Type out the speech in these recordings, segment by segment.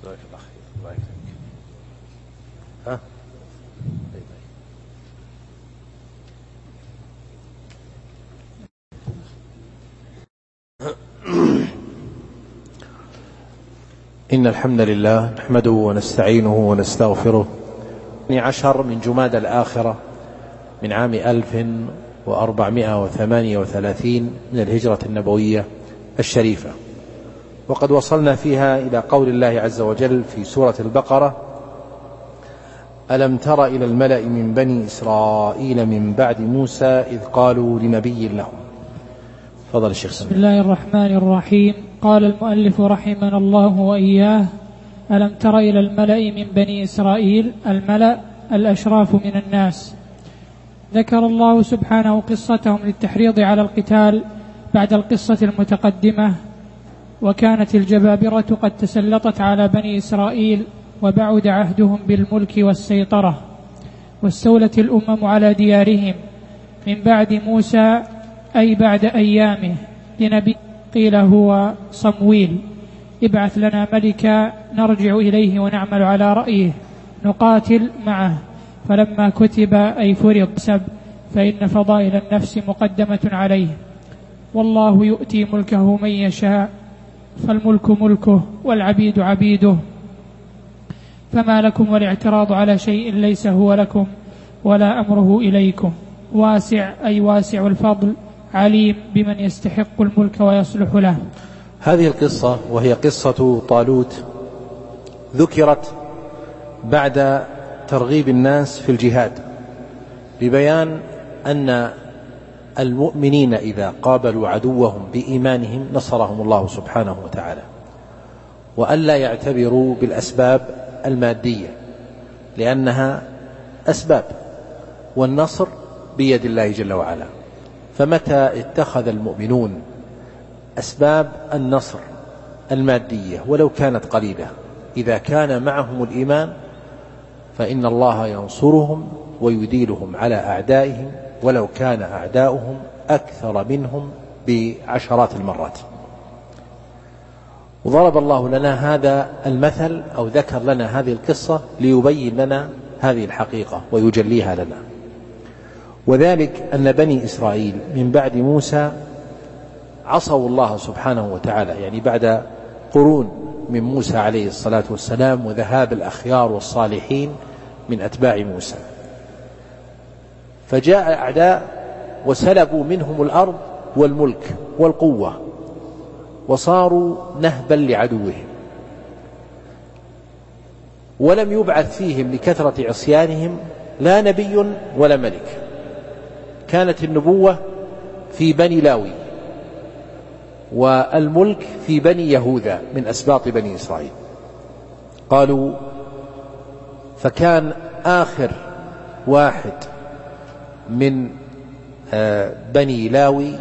بارك الله فيك. الله يكرمك. ها؟ إن الحمد لله نحمده ونستعينه ونستغفره. 12 من جمادى الآخرة من عام 1438 من الهجرة النبوية الشريفة، وقد وصلنا فيها إلى قول الله عز وجل في سورة البقرة: ألم تر إلى الملأ من بني إسرائيل من بعد موسى إذ قالوا لنبي لهم. فضل الشيخ سمي. بسم الله الرحمن الرحيم. قال المؤلف رحمنا الله وإياه: ألم تر إلى الملأ من بني إسرائيل. الملأ الأشراف من الناس. ذكر الله سبحانه قصتهم للتحريض على القتال بعد القصة المتقدمة، وكانت الجبابرة قد تسلطت على بني إسرائيل وبعد عهدهم بالملك والسيطرة، واستولت الأمم على ديارهم من بعد موسى، أي بعد أيامه، لنبي قيل هو صمويل: ابعث لنا ملكا نرجع إليه ونعمل على رأيه نقاتل معه. فلما كتب أي فرض فإن فضائل النفس مقدمة عليه، والله يؤتي ملكه من يشاء، فالملك ملكه والعبيد عبيده، فما لكم والاعتراض على شيء ليس هو لكم ولا أمره إليكم. واسع أي واسع الفضل، عليم بمن يستحق الملك ويصلح له. هذه القصة وهي قصة طالوت ذكرت بعد ترغيب الناس في الجهاد، ببيان أن المؤمنين إذا قابلوا عدوهم بإيمانهم نصرهم الله سبحانه وتعالى، وألا يعتبروا بالأسباب المادية لأنها أسباب، والنصر بيد الله جل وعلا. فمتى اتخذ المؤمنون أسباب النصر المادية ولو كانت قليلة، إذا كان معهم الإيمان فإن الله ينصرهم ويديلهم على أعدائهم ولو كان أعداؤهم أكثر منهم بعشرات المرات. وضرب الله لنا هذا المثل أو ذكر لنا هذه القصة ليبين لنا هذه الحقيقة ويجليها لنا، وذلك أن بني إسرائيل من بعد موسى عصوا الله سبحانه وتعالى، يعني بعد قرون من موسى عليه الصلاة والسلام وذهاب الأخيار والصالحين من أتباع موسى، فجاء أعداء وسلبوا منهم الأرض والملك والقوة وصاروا نهبا لعدوهم، ولم يبعث فيهم لكثرة عصيانهم لا نبي ولا ملك. كانت النبوة في بني لاوي والملك في بني يهوذا من أسباط بني إسرائيل. قالوا فكان آخر واحد من بني لاوي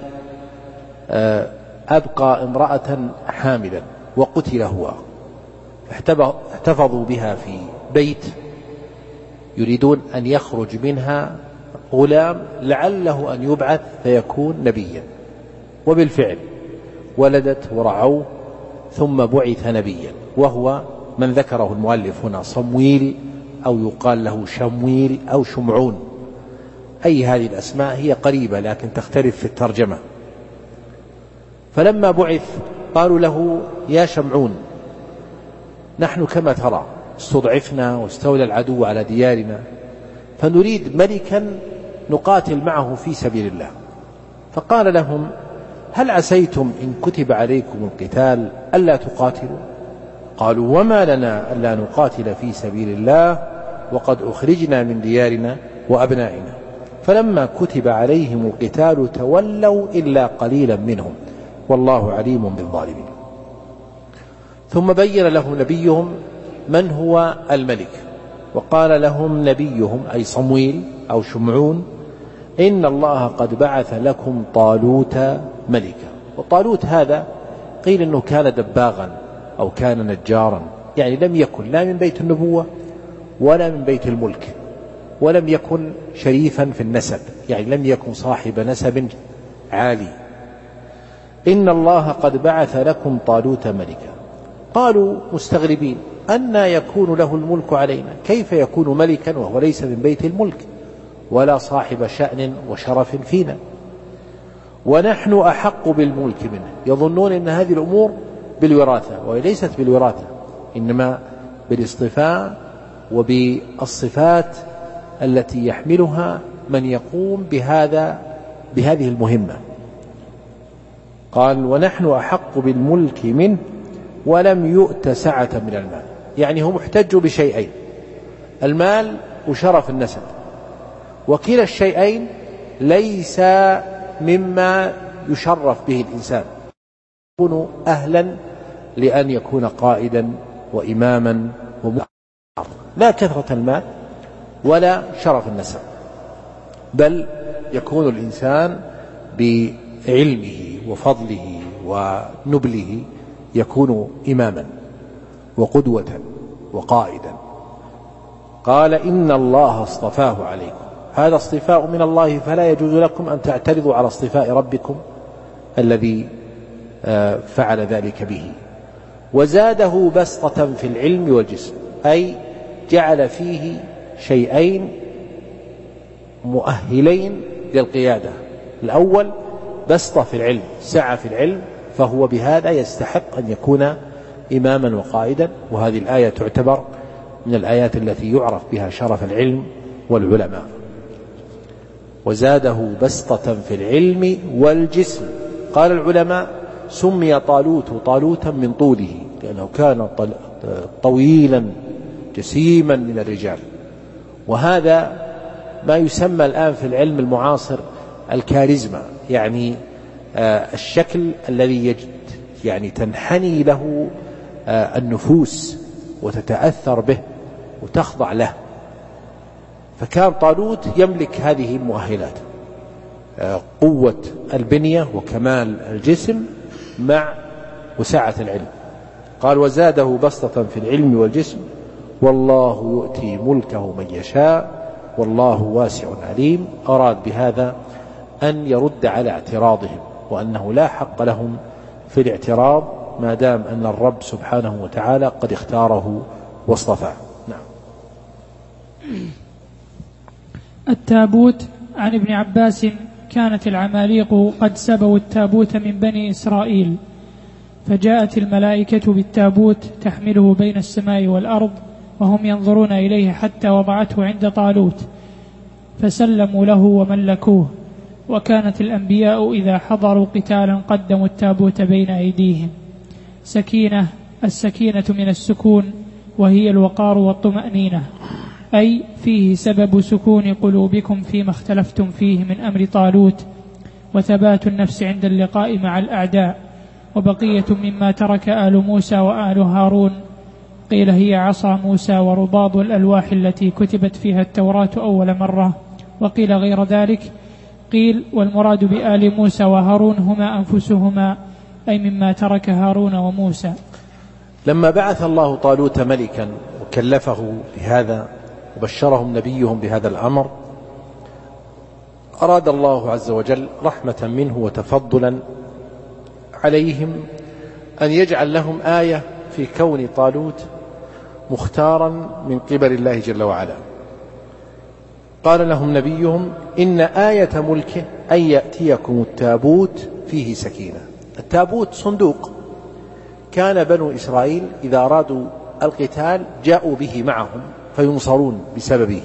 أبقى امرأة حاملا وقتل هو، احتفظوا بها في بيت يريدون أن يخرج منها غلام لعله أن يبعث فيكون نبيا، وبالفعل ولدت ورعوه ثم بعث نبيا، وهو من ذكره المؤلف هنا صمويل، أو يقال له شمويل أو شمعون، أي هذه الأسماء هي قريبة لكن تختلف في الترجمة. فلما بعث قالوا له: يا شمعون، نحن كما ترى استضعفنا واستولى العدو على ديارنا، فنريد ملكا نقاتل معه في سبيل الله. فقال لهم: هل عسيتم إن كتب عليكم القتال ألا تقاتلوا؟ قالوا: وما لنا ألا نقاتل في سبيل الله وقد أخرجنا من ديارنا وأبنائنا. فلما كتب عليهم القتال تولوا إلا قليلا منهم والله عليم بالظالمين. ثم بين لهم نبيهم من هو الملك، وقال لهم نبيهم أي صمويل أو شمعون: إن الله قد بعث لكم طالوت ملكا. وطالوت هذا قيل أنه كان دباغا أو كان نجارا، يعني لم يكن لا من بيت النبوة ولا من بيت الملك، ولم يكن شريفا في النسب، يعني لم يكن صاحب نسب عالي. إن الله قد بعث لكم طالوت ملكا. قالوا مستغربين: أن يكون له الملك علينا، كيف يكون ملكا وهو ليس من بيت الملك ولا صاحب شأن وشرف فينا، ونحن أحق بالملك منه. يظنون أن هذه الأمور بالوراثة، وهي ليست بالوراثة، إنما بالاصطفاء وبالصفات التي يحملها من يقوم بهذه المهمة. قال ونحن أحق بالملك منه ولم يؤت سعة من المال، يعني هم احتجوا بشيئين: المال وشرف النسب، وكلا الشيئين ليس مما يشرف به الإنسان، يكون أهلا لأن يكون قائدا وإماما لا كثرة المال ولا شرف النسب، بل يكون الإنسان بعلمه وفضله ونبله يكون إماما وقدوة وقائدا. قال إن الله اصطفاه عليكم، هذا اصطفاء من الله، فلا يجوز لكم أن تعترضوا على اصطفاء ربكم الذي فعل ذلك به. وزاده بسطة في العلم والجسم، أي جعل فيه شيئين مؤهلين للقيادة: الأول بسطة في العلم، سعة في العلم، فهو بهذا يستحق أن يكون إماما وقائدا، وهذه الآية تعتبر من الآيات التي يعرف بها شرف العلم والعلماء. وزاده بسطة في العلم والجسم. قال العلماء سمي طالوتا من طوله، لأنه كان طويلا جسيما من الرجال، وهذا ما يسمى الآن في العلم المعاصر الكاريزما، يعني الشكل الذي يعني تنحني له النفوس وتتأثر به وتخضع له. فكان طالوت يملك هذه المؤهلات: قوة البنية وكمال الجسم مع وسعة العلم. قال وزاده بسطة في العلم والجسم والله يؤتي ملكه من يشاء والله واسع عليم. أراد بهذا أن يرد على اعتراضهم، وأنه لا حق لهم في الاعتراض ما دام أن الرب سبحانه وتعالى قد اختاره واصطفاه. نعم. التابوت. عن ابن عباس: كانت العماليق قد سبوا التابوت من بني إسرائيل، فجاءت الملائكة بالتابوت تحمله بين السماء والأرض وهم ينظرون إليه حتى وضعته عند طالوت، فسلموا له وملكوه. وكانت الأنبياء إذا حضروا قتالا قدموا التابوت بين أيديهم. سكينة. السكينة من السكون، وهي الوقار والطمأنينة، أي فيه سبب سكون قلوبكم فيما اختلفتم فيه من أمر طالوت، وثبات النفس عند اللقاء مع الأعداء. وبقية مما ترك آل موسى وآل هارون، قيل هي عصا موسى ورباض الألواح التي كتبت فيها التوراة أول مرة، وقيل غير ذلك. قيل والمراد بآل موسى وهارون هما أنفسهما، أي مما ترك هارون وموسى. لما بعث الله طالوت ملكا وكلفه بهذا وبشرهم نبيهم بهذا الأمر، أراد الله عز وجل رحمة منه وتفضلا عليهم أن يجعل لهم آية في كون طالوت مختارا من قبل الله جل وعلا. قال لهم نبيهم إن آية ملكه أن يأتيكم التابوت فيه سكينة. التابوت صندوق، كان بنو إسرائيل إذا أرادوا القتال جاءوا به معهم فينصرون بسببه،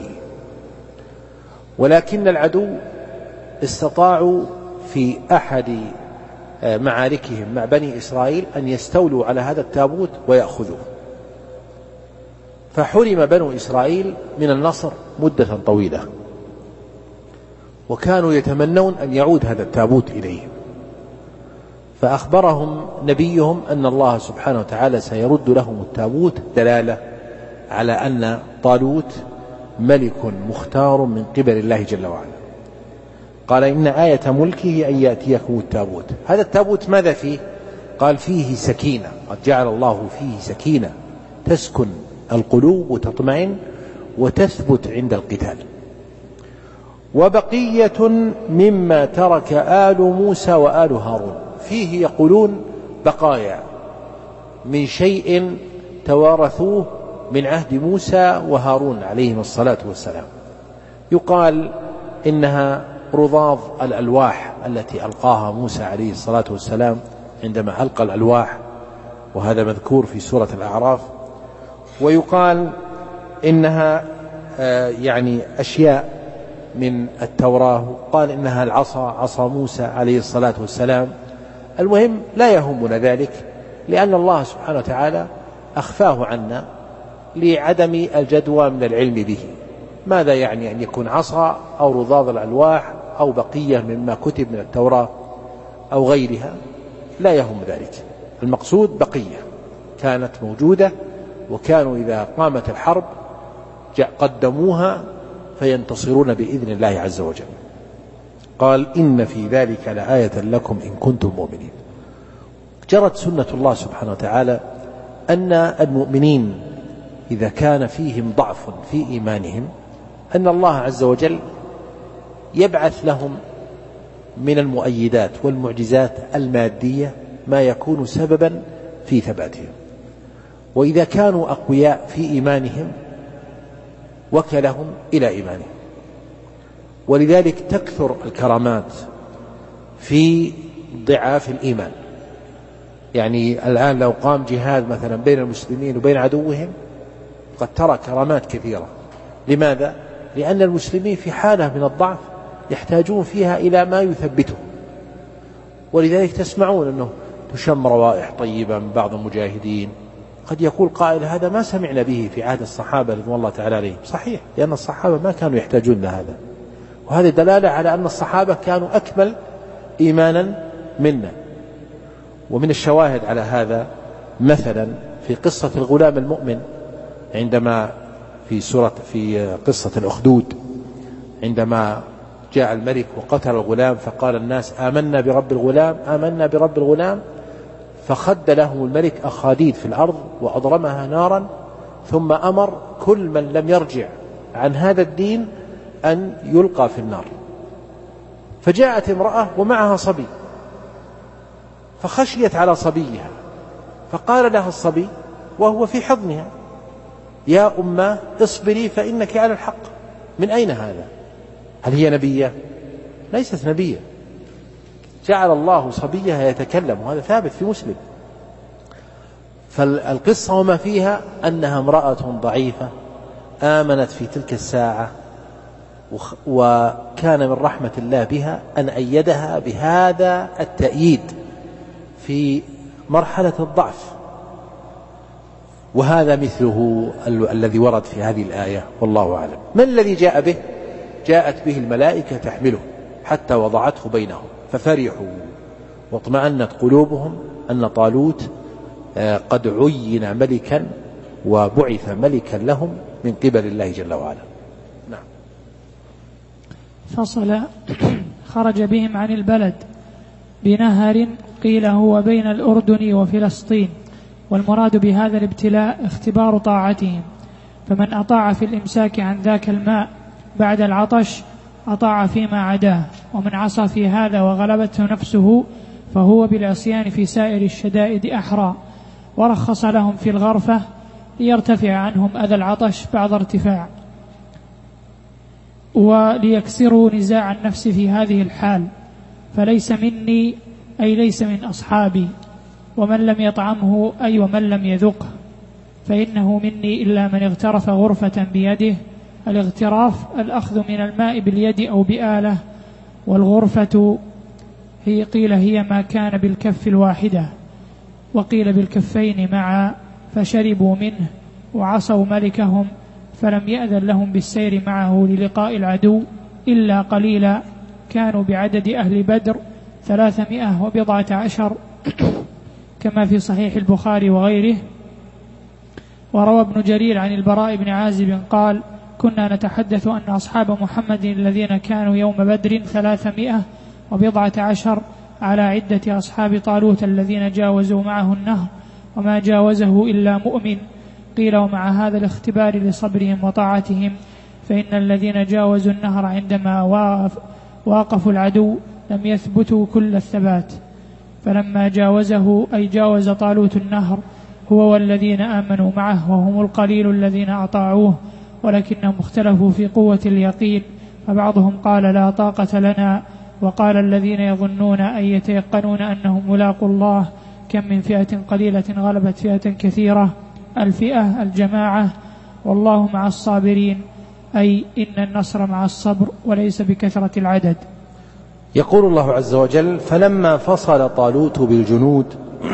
ولكن العدو استطاعوا في أحد معاركهم مع بني إسرائيل أن يستولوا على هذا التابوت ويأخذوه، فحرم بنو إسرائيل من النصر مدة طويلة، وكانوا يتمنون أن يعود هذا التابوت إليهم. فأخبرهم نبيهم أن الله سبحانه وتعالى سيرد لهم التابوت، دلالة على أن طالوت ملك مختار من قبل الله جل وعلا. قال إن آية ملكه أن يأتيكم التابوت. هذا التابوت ماذا فيه؟ قال فيه سكينة، قد جعل الله فيه سكينة تسكن القلوب وتطمئن وتثبت عند القتال. وبقية مما ترك آل موسى وآل هارون، فيه يقولون بقايا من شيء توارثوه من عهد موسى وهارون عليهم الصلاة والسلام. يقال إنها رضاض الألواح التي ألقاها موسى عليه الصلاة والسلام عندما ألقى الألواح، وهذا مذكور في سورة الأعراف. ويقال إنها يعني أشياء من التوراة، قال إنها العصا، عصا موسى عليه الصلاة والسلام. المهم لا يهمنا ذلك، لأن الله سبحانه وتعالى أخفاه عنا لعدم الجدوى من العلم به. ماذا يعني أن يكون عصا أو رضاض الألواح أو بقية مما كتب من التوراة أو غيرها؟ لا يهم ذلك. المقصود بقية كانت موجودة، وكانوا إذا قامت الحرب قدموها فينتصرون بإذن الله عز وجل. قال إن في ذلك لآية لكم إن كنتم مؤمنين. جرت سنة الله سبحانه وتعالى أن المؤمنين إذا كان فيهم ضعف في إيمانهم أن الله عز وجل يبعث لهم من المؤيدات والمعجزات المادية ما يكون سببا في ثباتهم. وإذا كانوا أقوياء في إيمانهم وكلهم إلى إيمانهم. ولذلك تكثر الكرامات في ضعاف الإيمان. يعني الآن لو قام جهاد مثلا بين المسلمين وبين عدوهم قد ترى كرامات كثيرة. لماذا؟ لأن المسلمين في حالة من الضعف يحتاجون فيها إلى ما يثبتهم. ولذلك تسمعون أنه تشم روائح طيبة من بعض المجاهدين. قد يقول قائل هذا ما سمعنا به في عهد الصحابة رضوان الله تعالى عليهم. صحيح، لأن الصحابة ما كانوا يحتاجون لهذا، وهذه دلالة على أن الصحابة كانوا أكمل إيمانا منا. ومن الشواهد على هذا مثلا في قصة الغلام المؤمن، عندما في قصة الأخدود، عندما جاء الملك وقتل الغلام فقال الناس آمنا برب الغلام، آمنا برب الغلام، فخد لهم الملك أخاديد في الأرض وأضرمها نارا، ثم أمر كل من لم يرجع عن هذا الدين أن يلقى في النار. فجاءت امرأة ومعها صبي فخشيت على صبيها، فقال لها الصبي وهو في حضنها يا أماه اصبري فإنك على الحق. من أين هذا؟ هل هي نبية؟ ليست نبية. جعل الله صبيها يتكلم، وهذا ثابت في مسلم. فالقصة وما فيها أنها امرأة ضعيفة آمنت في تلك الساعة، وكان من رحمة الله بها أن أيدها بهذا التأييد في مرحلة الضعف. وهذا مثله الذي ورد في هذه الآية والله أعلم. ما الذي جاء به؟ جاءت به الملائكة تحمله حتى وضعته بينهم ففرحوا واطمأنت قلوبهم أن طالوت قد عين ملكا وبعث ملكا لهم من قبل الله جل وعلا. نعم. فصل. خرج بهم عن البلد بنهر قيل هو بين الأردن وفلسطين، والمراد بهذا الابتلاء اختبار طاعتهم، فمن أطاع في الإمساك عن ذاك الماء بعد العطش أطاع فيما عداه، ومن عصى في هذا وغلبته نفسه فهو بالعصيان في سائر الشدائد أحرى. ورخص لهم في الغرفة ليرتفع عنهم أذى العطش بعد ارتفاع، وليكسروا نزاع النفس في هذه الحال. فليس مني أي ليس من أصحابي، ومن لم يطعمه أي ومن لم يذقه، فإنه مني إلا من اغترف غرفة بيده. الاغتراف الأخذ من الماء باليد أو بآلة، والغرفة قيل هي ما كان بالكف الواحدة، وقيل بالكفين معا، فشربوا منه وعصوا ملكهم، فلم يأذن لهم بالسير معه للقاء العدو إلا قليلا، كانوا بعدد أهل بدر 310 كما في صحيح البخاري وغيره. وروى ابن جرير عن البراء بن عازب قال كنا نتحدث أن أصحاب محمد الذين كانوا يوم بدر 310 على عدة أصحاب طالوت الذين جاوزوا معه النهر، وما جاوزه إلا مؤمن. قيل ومع هذا الاختبار لصبرهم وطاعتهم، فإن الذين جاوزوا النهر عندما واقفوا العدو لم يثبتوا كل الثبات، فلما جاوزه أي جاوز طالوت النهر هو والذين آمنوا معه وهم القليل الذين أطاعوه ولكنهم اختلفوا في قوة اليقين، فبعضهم قال لا طاقة لنا، وقال الذين يظنون أي يتيقنون أنهم ملاقوا الله كم من فئة قليلة غلبت فئة كثيرة. الفئة الجماعة، والله مع الصابرين، أي إن النصر مع الصبر وليس بكثرة العدد. يقول الله عز وجل: فلما فصل طالوت بالجنود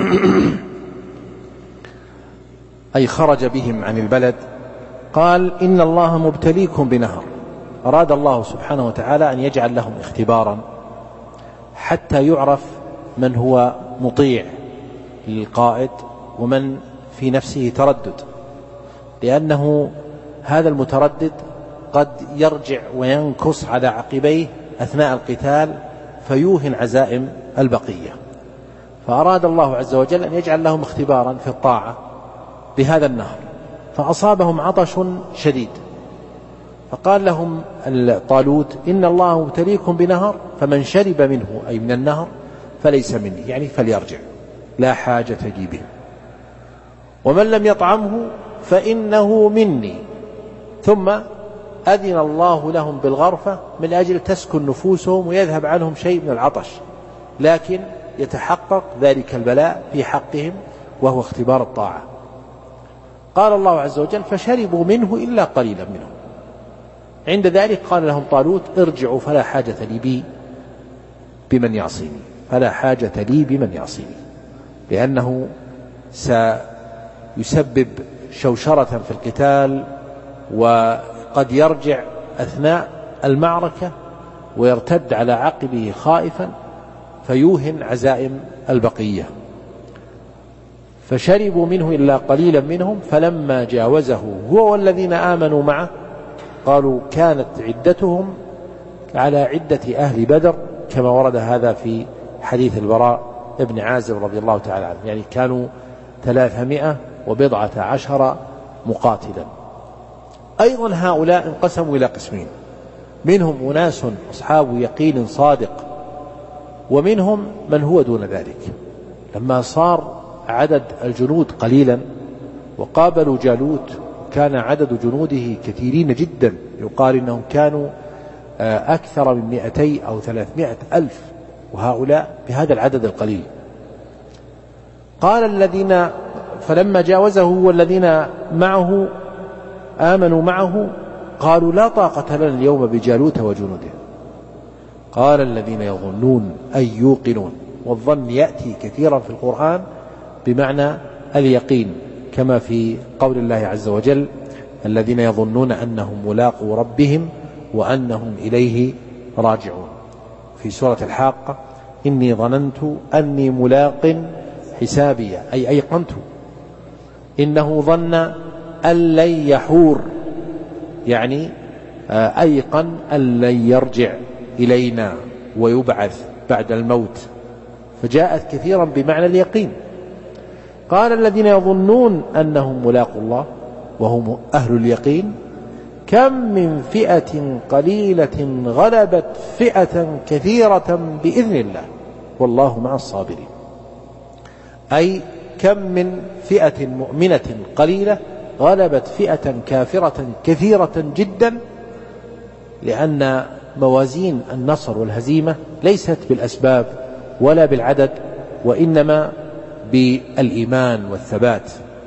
أي خرج بهم عن البلد قال: إن الله مبتليكم بنهر. أراد الله سبحانه وتعالى أن يجعل لهم اختبارا حتى يعرف من هو مطيع للقائد ومن في نفسه تردد، لأنه هذا المتردد قد يرجع وينكص على عقبيه أثناء القتال فيوهن عزائم البقية. فأراد الله عز وجل أن يجعل لهم اختبارا في الطاعة بهذا النهر، فأصابهم عطش شديد، فقال لهم طالوت: إن الله مبتليكم بنهر فمن شرب منه أي من النهر فليس مني، يعني فليرجع، لا حاجة لي به، ومن لم يطعمه فإنه مني. ثم أذن الله لهم بالغرفة من أجل تسكن نفوسهم ويذهب عنهم شيء من العطش، لكن يتحقق ذلك البلاء في حقهم وهو اختبار الطاعة. قال الله عز وجل: فشربوا منه إلا قليلا منهم. عند ذلك قال لهم طالوت: ارجعوا فلا حاجة لي بي بمن يعصيني، فلا حاجة لي بمن يعصيني، لأنه سيسبب شوشرة في القتال، وقد يرجع أثناء المعركة ويرتد على عقبه خائفا فيوهن عزائم البقية. فشربوا منه إلا قليلا منهم فلما جاوزه هو والذين آمنوا معه قالوا كانت عدتهم على عدة أهل بدر، كما ورد هذا في حديث البراء ابن عازب رضي الله تعالى عنه، يعني كانوا 310 مقاتلا. أيضا هؤلاء انقسموا إلى قسمين: منهم أناس أصحاب يقين صادق، ومنهم من هو دون ذلك. لما صار عدد الجنود قليلا وقابلوا جالوت كان عدد جنوده كثيرين جدا، يقال إنهم كانوا أكثر من 200 أو 300 ألف، وهؤلاء بهذا العدد القليل. قال الذين فلما جاوزه والذين معه آمنوا معه قالوا لا طاقة لنا اليوم بجالوت وجنوده. قال الذين يظنون أي يوقنون، والظن يأتي كثيرا في القرآن بمعنى اليقين، كما في قول الله عز وجل: الذين يظنون أنهم ملاقو ربهم وأنهم إليه راجعون. في سورة الحاقة: إني ظننت أني ملاق حسابي، أي أيقنت. إنه ظن أن لن يحور، يعني أيقن أن لن يرجع إلينا ويبعث بعد الموت، فجاءت كثيرا بمعنى اليقين. قال الذين يظنون أنهم ملاقوا الله وهم أهل اليقين كم من فئة قليلة غلبت فئة كثيرة بإذن الله والله مع الصابرين. أي كم من فئة مؤمنة قليلة غلبت فئة كافرة كثيرة جدا، لأن موازين النصر والهزيمة ليست بالأسباب ولا بالعدد، وإنما بالإيمان والثبات.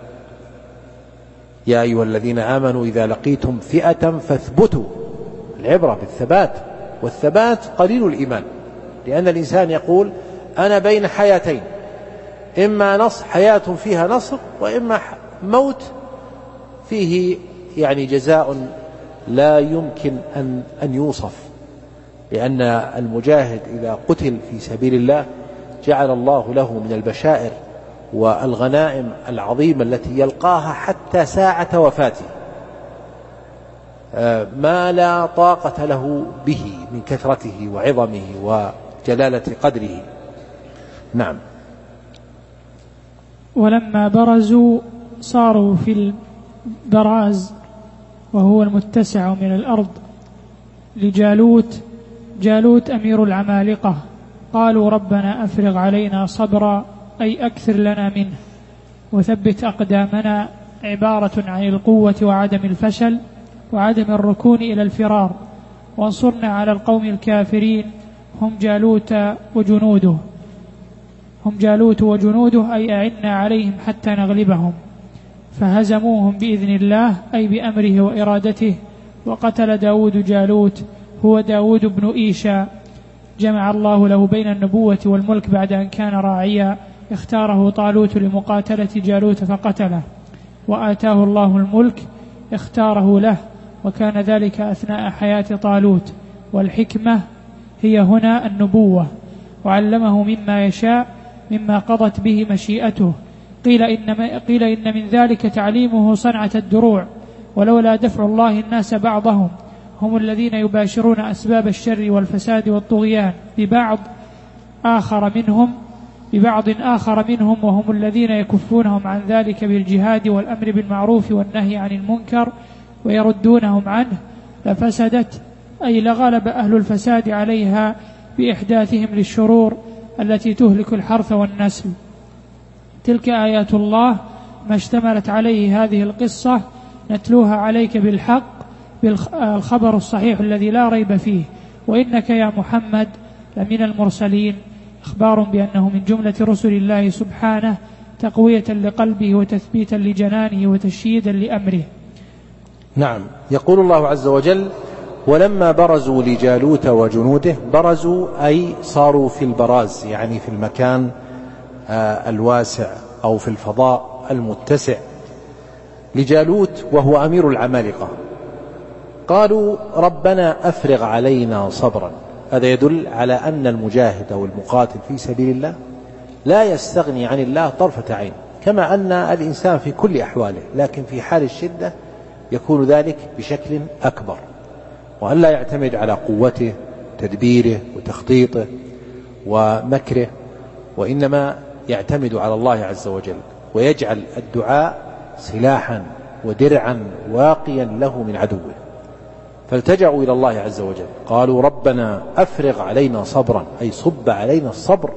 يا أيها الذين آمنوا إذا لقيتم فئة فاثبتوا. العبرة بالثبات، والثبات قليل الإيمان، لأن الإنسان يقول أنا بين حياتين، إما حياة فيها نصر، وإما موت فيه يعني جزاء لا يمكن أن يوصف، لأن المجاهد إذا قتل في سبيل الله جعل الله له من البشائر والغنائم العظيمة التي يلقاها حتى ساعة وفاته ما لا طاقة له به من كثرته وعظمه وجلالة قدره. نعم. ولما برزوا صاروا في البراز وهو المتسع من الأرض لجالوت أمير العمالقة، قالوا ربنا أفرغ علينا صبرا، أي أكثر لنا منه. وثبت أقدامنا عبارة عن القوة وعدم الفشل وعدم الركون إلى الفرار، وانصرنا على القوم الكافرين هم جالوت وجنوده أي أعنا عليهم حتى نغلبهم. فهزموهم بإذن الله أي بأمره وإرادته. وقتل داود جالوت هو داود بن إيشا، جمع الله له بين النبوة والملك بعد أن كان راعيا، اختاره طالوت لمقاتلة جالوت فقتله، وآتاه الله الملك اختاره له، وكان ذلك أثناء حياة طالوت. والحكمة هي هنا النبوة، وعلمه مما يشاء مما قضت به مشيئته. قيل إن من ذلك تعليمه صنعة الدروع، ولولا دفع الله الناس بعضهم هم الذين يباشرون أسباب الشر والفساد والطغيان ببعض آخر منهم وهم الذين يكفونهم عن ذلك بالجهاد والأمر بالمعروف والنهي عن المنكر ويردونهم عنه لفسدت، أي لغلب أهل الفساد عليها بإحداثهم للشرور التي تهلك الحرث والنسل. تلك آيات الله ما اشتملت عليه هذه القصة نتلوها عليك بالحق، بالخبر الصحيح الذي لا ريب فيه، وإنك يا محمد لمن المرسلين، إخبار بأنه من جملة رسل الله سبحانه، تقوية لقلبه وتثبيتا لجنانه وتشييدا لأمره. نعم. يقول الله عز وجل: ولما برزوا لجالوت وجنوده، برزوا أي صاروا في البراز، يعني في المكان الواسع أو في الفضاء المتسع، لجالوت وهو أمير العمالقة. قالوا: ربنا أفرغ علينا صبرا. هذا يدل على أن المجاهد أو المقاتل في سبيل الله لا يستغني عن الله طرفة عين، كما أن الإنسان في كل أحواله، لكن في حال الشدة يكون ذلك بشكل أكبر، وأن لا يعتمد على قوته تدبيره وتخطيطه ومكره، وإنما يعتمد على الله عز وجل، ويجعل الدعاء سلاحا ودرعا واقيا له من عدوه. فالتجأوا إلى الله عز وجل، قالوا: ربنا أفرغ علينا صبرا، أي صب علينا الصبر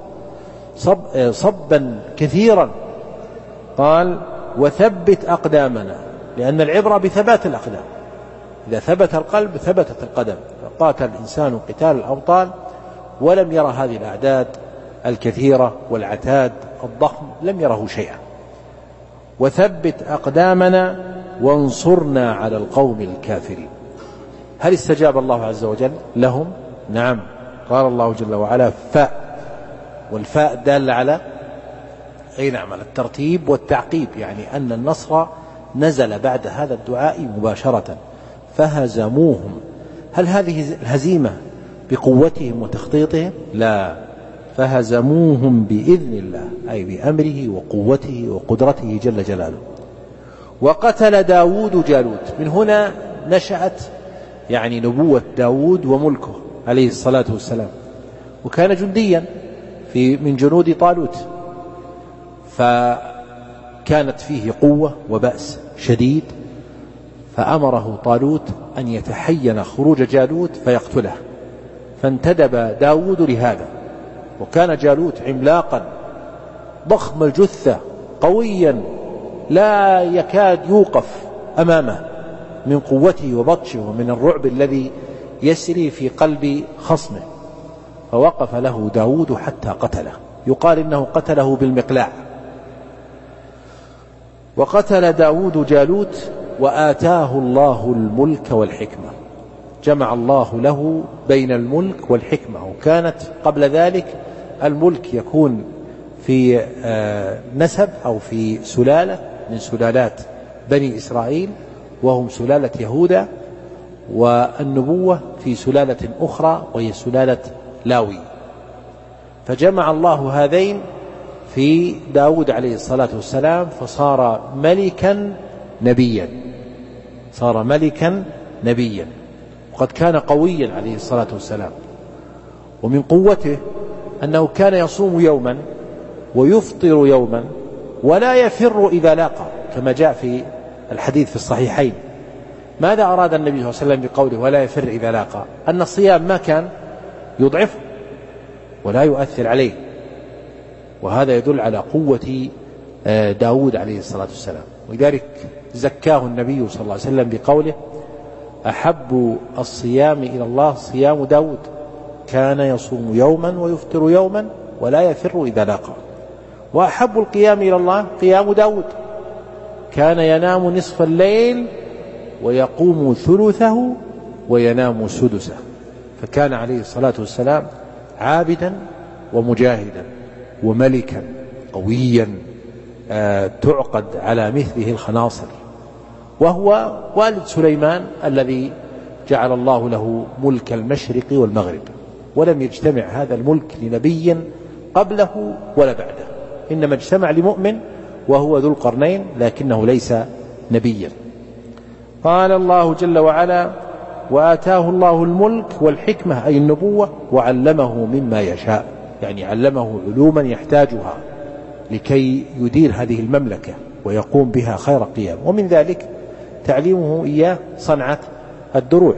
صبا كثيرا. قال: وثبت أقدامنا، لأن العبرة بثبات الأقدام، إذا ثبت القلب ثبتت القدم. فقاتل الإنسان قتال الأبطال ولم يرى هذه الأعداد الكثيرة والعتاد الضخم، لم يره شيئا. وثبت أقدامنا وانصرنا على القوم الكافرين. هل استجاب الله عز وجل لهم؟ نعم. قال الله جل وعلا: والفاء دالة على نعم، على الترتيب والتعقيب، يعني أن النصر نزل بعد هذا الدعاء مباشرة. فهزموهم. هل هذه الهزيمة بقوتهم وتخطيطهم؟ لا، فهزموهم بإذن الله، أي بأمره وقوته وقدرته جل جلاله. وقتل داود جالوت. من هنا نشأت يعني نبوة داود وملكه عليه الصلاة والسلام، وكان جنديا من جنود طالوت، فكانت فيه قوة وبأس شديد، فأمره طالوت أن يتحين خروج جالوت فيقتله، فانتدب داود لهذا. وكان جالوت عملاقا ضخم الجثة قويا لا يكاد يوقف أمامه من قوته وبطشه ومن الرعب الذي يسري في قلب خصمه، فوقف له داود حتى قتله. يقال إنه قتله بالمقلاع. وقتل داود جالوت وآتاه الله الملك والحكمة. جمع الله له بين الملك والحكمة، وكانت قبل ذلك الملك يكون في نسب أو في سلالة من سلالات بني إسرائيل وهم سلالة يهوذا، والنبوة في سلالة أخرى وهي سلالة لاوي. فجمع الله هذين في داود عليه الصلاة والسلام، فصار ملكا نبيا، صار ملكا نبيا. وقد كان قويا عليه الصلاة والسلام، ومن قوته أنه كان يصوم يوما ويفطر يوما ولا يفر إذا لاقى، كما جاء في الحديث في الصحيحين. ماذا أراد النبي صلى الله عليه وسلم بقوله ولا يفر إذا لاقى؟ أن الصيام ما كان يضعفه ولا يؤثر عليه، وهذا يدل على قوة داود عليه الصلاة والسلام. ولذلك زكاه النبي صلى الله عليه وسلم بقوله: أحب الصيام إلى الله صيام داود، كان يصوم يوما ويفطر يوما ولا يفر إذا لاقى. وأحب القيام إلى الله قيام داود، كان ينام نصف الليل ويقوم ثلثه وينام سدسه. فكان عليه الصلاة والسلام عابدا ومجاهدا وملكا قويا تعقد على مثله الخناصر، وهو والد سليمان الذي جعل الله له ملك المشرق والمغرب، ولم يجتمع هذا الملك لنبي قبله ولا بعده، إنما اجتمع لمؤمن وهو ذو القرنين، لكنه ليس نبيا. قال الله جل وعلا: وآتاه الله الملك والحكمة أي النبوة وعلمه مما يشاء، يعني علمه علوما يحتاجها لكي يدير هذه المملكة ويقوم بها خير قيام، ومن ذلك تعليمه إياه صنعة الدروع،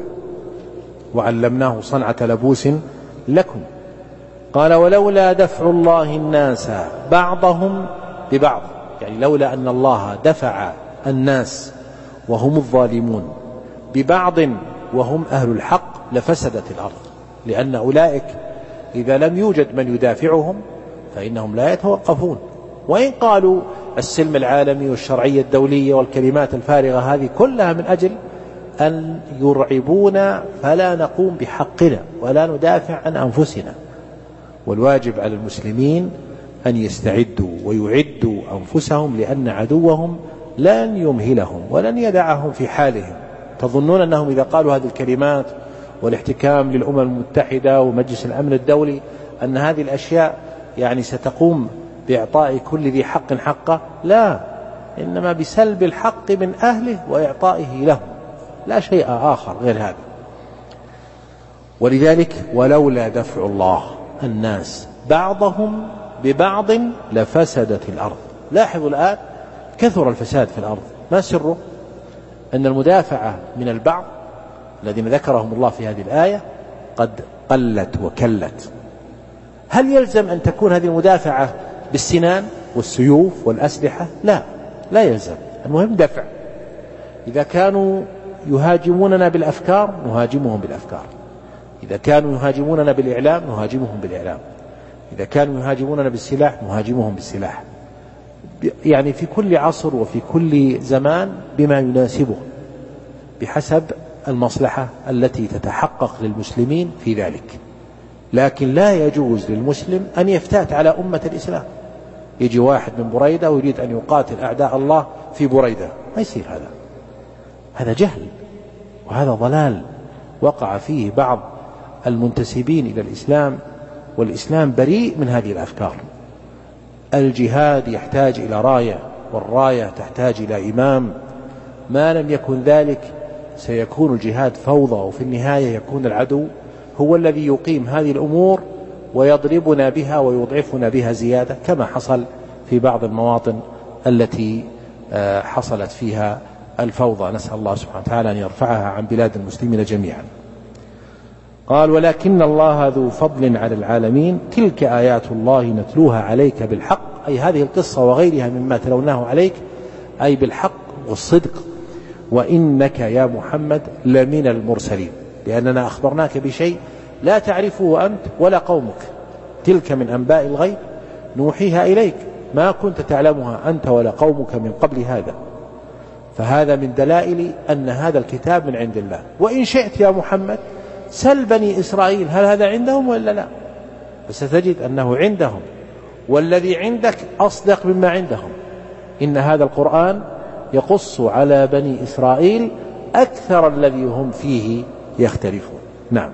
وعلمناه صنعة لبوس لكم. قال: ولولا دفع الله الناس بعضهم ببعض، يعني لولا أن الله دفع الناس وهم الظالمون ببعض وهم أهل الحق لفسدت الأرض، لأن أولئك إذا لم يوجد من يدافعهم فإنهم لا يتوقفون، وإن قالوا السلم العالمي والشرعية الدولية والكلمات الفارغة هذه كلها من أجل أن يرعبونا فلا نقوم بحقنا ولا ندافع عن أنفسنا. والواجب على المسلمين أن يستعدوا ويعدوا أنفسهم، لأن عدوهم لن يمهلهم ولن يدعهم في حالهم. تظنون أنهم إذا قالوا هذه الكلمات والاحتكام للأمم المتحدة ومجلس الأمن الدولي أن هذه الأشياء يعني ستقوم بإعطاء كل ذي حق حقه؟ لا، إنما بسلب الحق من أهله وإعطائه لهم، لا شيء آخر غير هذا. ولذلك ولولا دفع الله الناس بعضهم ببعض لفسدت الأرض. لاحظوا الآن كثر الفساد في الأرض، ما سره؟ أن المدافعة من البعض الذين ذكرهم الله في هذه الآية قد قلت وكلت. هل يلزم أن تكون هذه المدافعة بالسنان والسيوف والأسلحة؟ لا، لا يلزم، المهم دفع. إذا كانوا يهاجموننا بالأفكار نهاجمهم بالأفكار، إذا كانوا يهاجموننا بالإعلام نهاجمهم بالإعلام، إذا كانوا يهاجموننا بالسلاح نهاجمهم بالسلاح، يعني في كل عصر وفي كل زمان بما يناسبه بحسب المصلحة التي تتحقق للمسلمين في ذلك. لكن لا يجوز للمسلم أن يفتات على أمة الإسلام. يجي واحد من بريدة ويريد أن يقاتل أعداء الله في بريدة، ما يصير هذا جهل وهذا ضلال وقع فيه بعض المنتسبين إلى الإسلام، والإسلام بريء من هذه الأفكار. الجهاد يحتاج إلى راية، والراية تحتاج إلى إمام، ما لم يكن ذلك سيكون الجهاد فوضى، وفي النهاية يكون العدو هو الذي يقيم هذه الأمور ويضربنا بها ويضعفنا بها زيادة، كما حصل في بعض المواطن التي حصلت فيها الفوضى. نسأل الله سبحانه وتعالى أن يرفعها عن بلاد المسلمين جميعا. قال: ولكن الله ذو فضل على العالمين، تلك آيات الله نتلوها عليك بالحق، أي هذه القصة وغيرها مما تلوناه عليك أي بالحق والصدق، وإنك يا محمد لمن المرسلين، لأننا أخبرناك بشيء لا تعرفه أنت ولا قومك، تلك من أنباء الغيب نوحيها إليك ما كنت تعلمها أنت ولا قومك من قبل هذا. فهذا من دلائل أن هذا الكتاب من عند الله. وإن شئت يا محمد سل بني إسرائيل هل هذا عندهم ولا لا، فستجد أنه عندهم، والذي عندك أصدق مما عندهم. إن هذا القرآن يقص على بني إسرائيل أكثر الذي هم فيه يختلفون. نعم.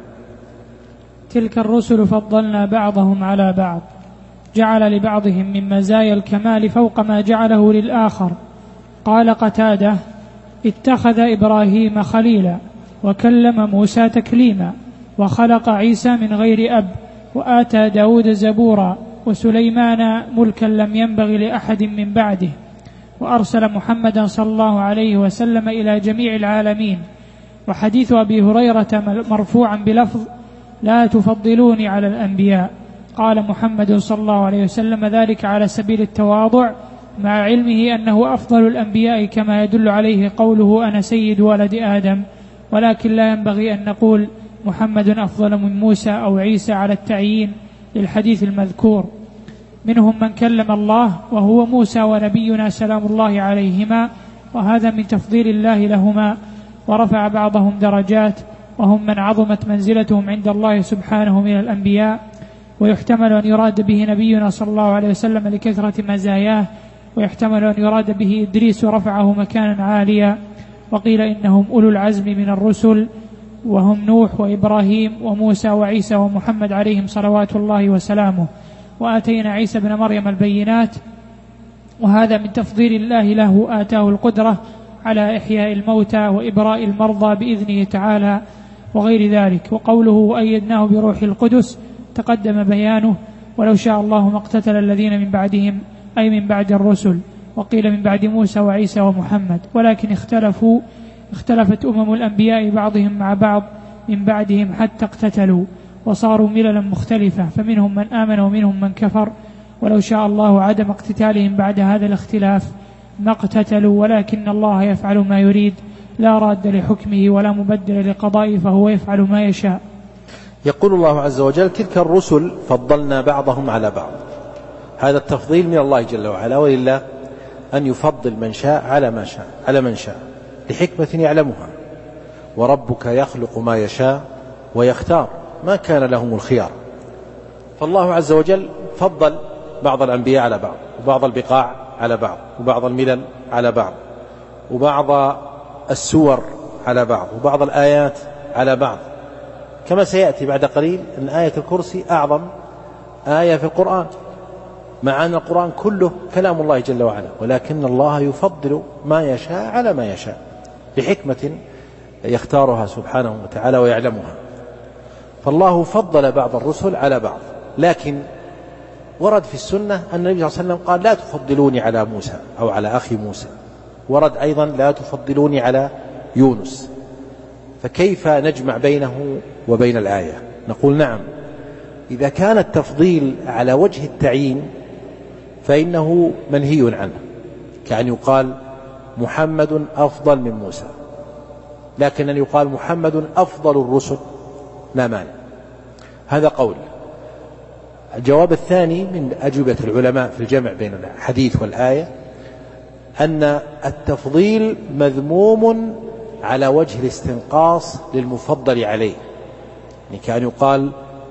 تلك الرسل فضلنا بعضهم على بعض، جعل لبعضهم من مزايا الكمال فوق ما جعله للآخر. قال قتادة: اتخذ إبراهيم خليلا، وكلم موسى تكليما، وخلق عيسى من غير أب، وآتى داود زبورا، وسليمان ملكا لم ينبغي لأحد من بعده، وأرسل محمدا صلى الله عليه وسلم إلى جميع العالمين. وحديث أبي هريرة مرفوعا بلفظ: لا تفضلوني على الأنبياء. قال محمد صلى الله عليه وسلم ذلك على سبيل التواضع مع علمه أنه أفضل الأنبياء كما يدل عليه قوله أنا سيد ولد آدم، ولكن لا ينبغي أن نقول محمد أفضل من موسى أو عيسى على التعيين للحديث المذكور. منهم من كلم الله وهو موسى ونبينا سلام الله عليهما، وهذا من تفضيل الله لهما، ورفع بعضهم درجات، وهم من عظمت منزلتهم عند الله سبحانه من الأنبياء. ويحتمل أن يراد به نبينا صلى الله عليه وسلم لكثرة مزاياه، ويحتمل أن يراد به إدريس رفعه مكانا عاليا. وقيل إنهم أولو العزم من الرسل، وهم نوح وإبراهيم وموسى وعيسى ومحمد عليهم صلوات الله وسلامه. وآتينا عيسى بن مريم البينات، وهذا من تفضيل الله له، آتاه القدرة على إحياء الموتى وإبراء المرضى بإذنه تعالى وغير ذلك. وقوله وأيدناه بروح القدس تقدم بيانه، ولو شاء الله ما اقتتل الذين من بعدهم أي من بعد الرسل، وقيل من بعد موسى وعيسى ومحمد، ولكن اختلفت أمم الأنبياء بعضهم مع بعض من بعدهم حتى اقتتلوا وصاروا مللا مختلفة، فمنهم من آمن ومنهم من كفر. ولو شاء الله عدم اقتتالهم بعد هذا الاختلاف ما اقتتلوا، ولكن الله يفعل ما يريد، لا راد لحكمه ولا مبدل لقضائه، فهو يفعل ما يشاء. يقول الله عز وجل تلك الرسل فضلنا بعضهم على بعض. هذا التفضيل من الله جل وعلا، ولله أن يفضل من شاء على من شاء لحكمة يعلمها. وربك يخلق ما يشاء ويختار، ما كان لهم الخيار. فالله عز وجل فضل بعض الأنبياء على بعض، وبعض البقاع على بعض، وبعض الملل على بعض، وبعض السور على بعض، وبعض الآيات على بعض، كما سيأتي بعد قليل أن آية الكرسي أعظم آية في القرآن، مع أن القرآن كله كلام الله جل وعلا، ولكن الله يفضل ما يشاء على ما يشاء لحكمة يختارها سبحانه وتعالى ويعلمها. فالله فضل بعض الرسل على بعض، لكن ورد في السنة أن النبي صلى الله عليه وسلم قال لا تفضلوني على موسى أو على أخي موسى، ورد أيضا لا تفضلوني على يونس. فكيف نجمع بينه وبين الآية؟ نقول نعم، إذا كان التفضيل على وجه التعيين فإنه منهي عنه، كأن يقال محمد أفضل من موسى، لكن أن يقال محمد أفضل الرسل لا مانع. هذا قول. الجواب الثاني من أجوبة العلماء في الجمع بين الحديث والآية أن التفضيل مذموم على وجه الاستنقاص للمفضل عليه، يعني كأن يقال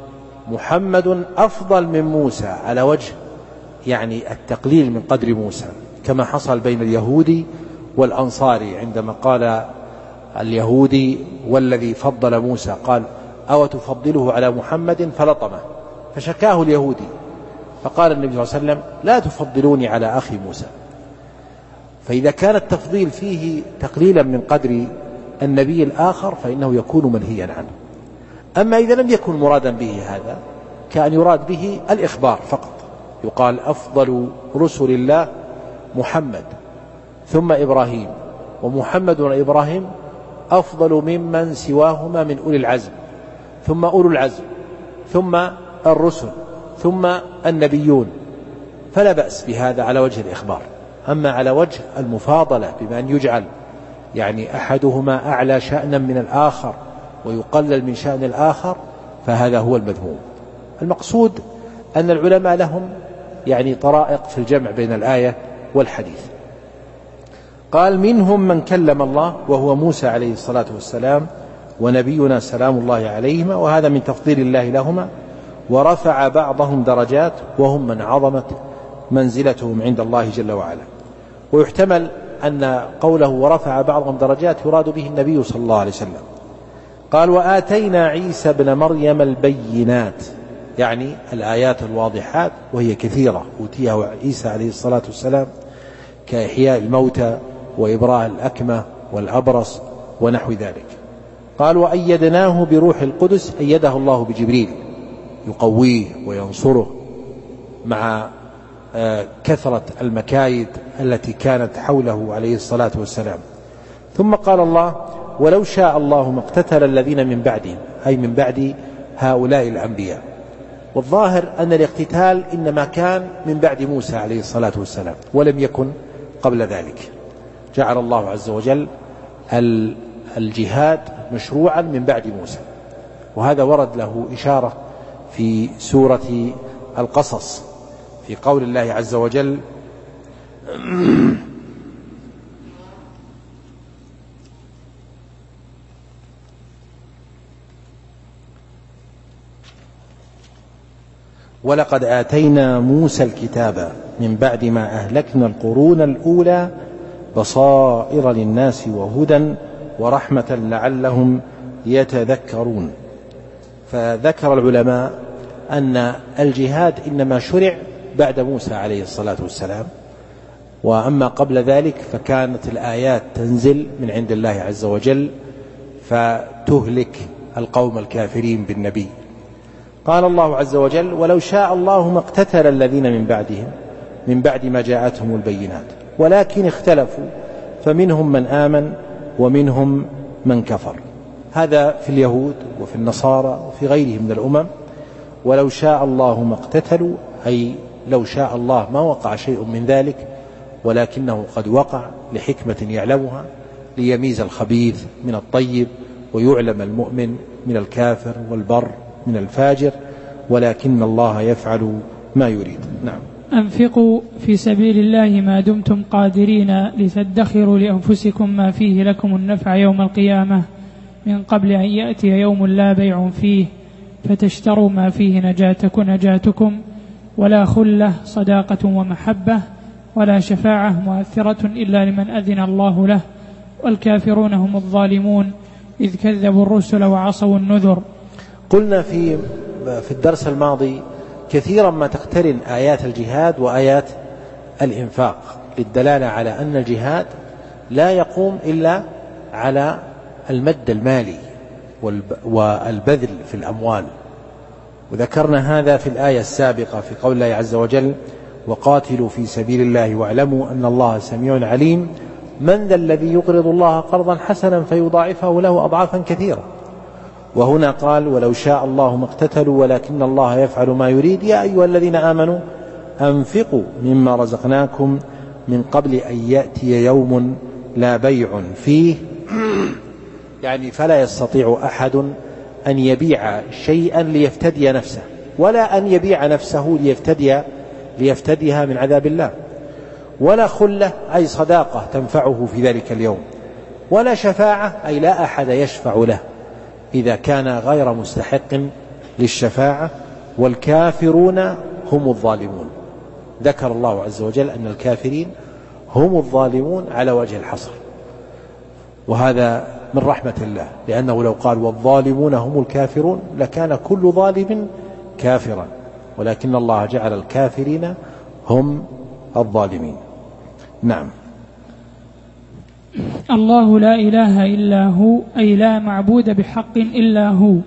محمد أفضل من موسى على وجه يعني التقليل من قدر موسى، كما حصل بين اليهودي والأنصاري عندما قال اليهودي والذي فضل موسى قال أو تفضله على محمد فلطمه، فشكاه اليهودي، فقال النبي صلى الله عليه وسلم لا تفضلوني على أخي موسى. فإذا كان التفضيل فيه تقليلا من قدر النبي الآخر فإنه يكون منهيا عنه. أما إذا لم يكن مرادا به هذا، كأن يراد به الإخبار فقط، يقال أفضل رسل الله محمد ثم إبراهيم، ومحمد وإبراهيم أفضل ممن سواهما من أولي العزم، ثم أولو العزم، ثم الرسل، ثم النبيون، فلا بأس بهذا على وجه الإخبار. أما على وجه المفاضلة بما أن يجعل يعني أحدهما أعلى شأنا من الآخر ويقلل من شأن الآخر، فهذا هو المذموم. المقصود أن العلماء لهم يعني طرائق في الجمع بين الآية والحديث. قال منهم من كلم الله وهو موسى عليه الصلاة والسلام ونبينا سلام الله عليهما، وهذا من تفضيل الله لهما، ورفع بعضهم درجات وهم من عظمت منزلتهم عند الله جل وعلا. ويحتمل أن قوله ورفع بعضهم درجات يراد به النبي صلى الله عليه وسلم. قال وآتينا عيسى بن مريم البينات، يعني الآيات الواضحات، وهي كثيرة أوتيها عيسى عليه الصلاة والسلام كإحياء الموتى وإبراء الأكمة والأبرص ونحو ذلك. قال وأيدناه بروح القدس، أيده الله بجبريل يقويه وينصره مع كثرة المكايد التي كانت حوله عليه الصلاة والسلام. ثم قال الله ولو شاء الله ما اقتتل الذين من بعدهم، أي من بعد هؤلاء الأنبياء. والظاهر أن الاقتتال إنما كان من بعد موسى عليه الصلاة والسلام ولم يكن قبل ذلك. جعل الله عز وجل الجهاد مشروعا من بعد موسى، وهذا ورد له إشارة في سورة القصص في قول الله عز وجل ولقد آتينا موسى الكتاب من بعد ما أهلكنا القرون الأولى بصائر للناس وهدى ورحمة لعلهم يتذكرون. فذكر العلماء أن الجهاد إنما شرع بعد موسى عليه الصلاة والسلام، وأما قبل ذلك فكانت الآيات تنزل من عند الله عز وجل فتهلك القوم الكافرين بالنبي. قال الله عز وجل ولو شاء الله ما اقتتل الذين من بعدهم من بعد ما جاءتهم البينات ولكن اختلفوا فمنهم من آمن ومنهم من كفر. هذا في اليهود وفي النصارى وفي غيرهم من الأمم. ولو شاء الله ما اقتتلوا، أي لو شاء الله ما وقع شيء من ذلك، ولكنه قد وقع لحكمة يعلمها، ليميز الخبيث من الطيب ويعلم المؤمن من الكافر والبر من الفاجر، ولكن الله يفعل ما يريد. نعم. أنفقوا في سبيل الله ما دمتم قادرين لتدخروا لأنفسكم ما فيه لكم النفع يوم القيامة من قبل أن يأتي يوم لا بيع فيه فتشتروا ما فيه نجاتكم ولا خلة صداقة ومحبة ولا شفاعة مؤثرة إلا لمن أذن الله له والكافرون هم الظالمون إذ كذبوا الرسل وعصوا النذر. قلنا في الدرس الماضي كثيرا ما تقترن آيات الجهاد وآيات الإنفاق للدلالة على أن الجهاد لا يقوم إلا على المد المالي والبذل في الأموال. وذكرنا هذا في الآية السابقة في قول الله عز وجل وقاتلوا في سبيل الله واعلموا أن الله سميع عليم من ذا الذي يقرض الله قرضا حسنا فيضاعفه له أضعافا كثيرة. وهنا قال ولو شاء الله ما اقتتلوا ولكن الله يفعل ما يريد يا أيها الذين آمنوا أنفقوا مما رزقناكم من قبل أن يأتي يوم لا بيع فيه، يعني فلا يستطيع أحد أن يبيع شيئا ليفتدي نفسه، ولا أن يبيع نفسه ليفتديها من عذاب الله، ولا خلة أي صداقة تنفعه في ذلك اليوم، ولا شفاعة أي لا أحد يشفع له إذا كان غير مستحق للشفاعة، والكافرون هم الظالمون. ذكر الله عز وجل أن الكافرين هم الظالمون على وجه الحصر، وهذا من رحمة الله، لأنه لو قال والظالمون هم الكافرون لكان كل ظالم كافرا، ولكن الله جعل الكافرين هم الظالمين. نعم. الله لا إله إلا هو أي لا معبود بحق إلا هو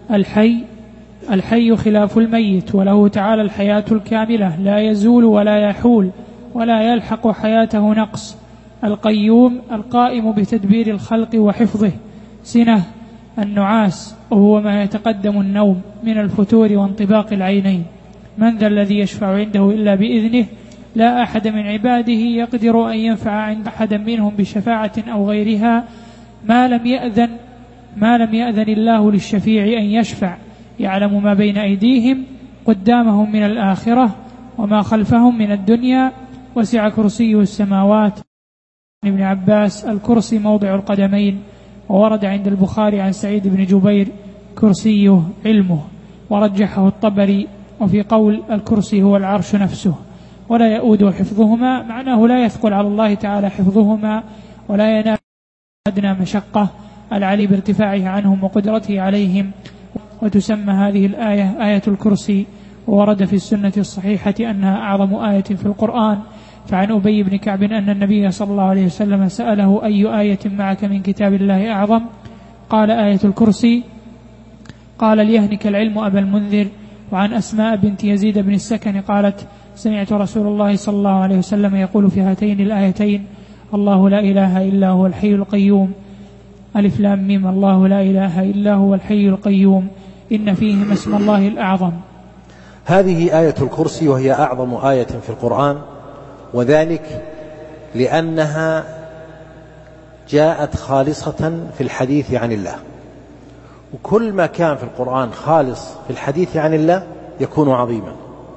الحي خلاف الميت، وله تعالى الحياة الكاملة لا يزول ولا يحول ولا يلحق حياته نقص. القيوم القائم بتدبير الخلق وحفظه. سنة النعاس وهو ما يتقدم النوم من الفتور وانطباق العينين. من ذا الذي يشفع عنده إلا بإذنه لا أحد من عباده يقدر أن ينفع عند أحد منهم بشفاعة أو غيرها ما لم يأذن الله للشفيع أن يشفع. يعلم ما بين أيديهم قدامهم من الآخرة وما خلفهم من الدنيا وسع كرسيه السماوات. ابن عباس الكرسي موضع القدمين. وورد عند البخاري عن سعيد بن جبير كرسيه علمه، ورجحه الطبري. وفي قول الكرسي هو العرش نفسه ولا يؤود حفظهما، معناه لا يثقل على الله تعالى حفظهما ولا ينال أدنى مشقة، العلي بارتفاعه عنهم وقدرته عليهم. وتسمى هذه الآية آية الكرسي، وورد في السنة الصحيحة أنها أعظم آية في القرآن. فعن أبي بن كعب أن النبي صلى الله عليه وسلم سأله أي آية معك من كتاب الله أعظم؟ قال آية الكرسي. قال ليهنك العلم أبا المنذر. وعن أسماء بنت يزيد بن السكن قالت سمعت رسول الله صلى الله عليه وسلم يقول في هاتين الآيتين الله لا إله إلا هو الحي القيوم ألف لام ميم الله لا إله إلا هو الحي القيوم إن فيهما اسم الله الأعظم. هذه آية الكرسي، وهي أعظم آية في القرآن، وذلك لأنها جاءت خالصة في الحديث عن الله، وكل ما كان في القرآن خالص في الحديث عن الله يكون عظيما.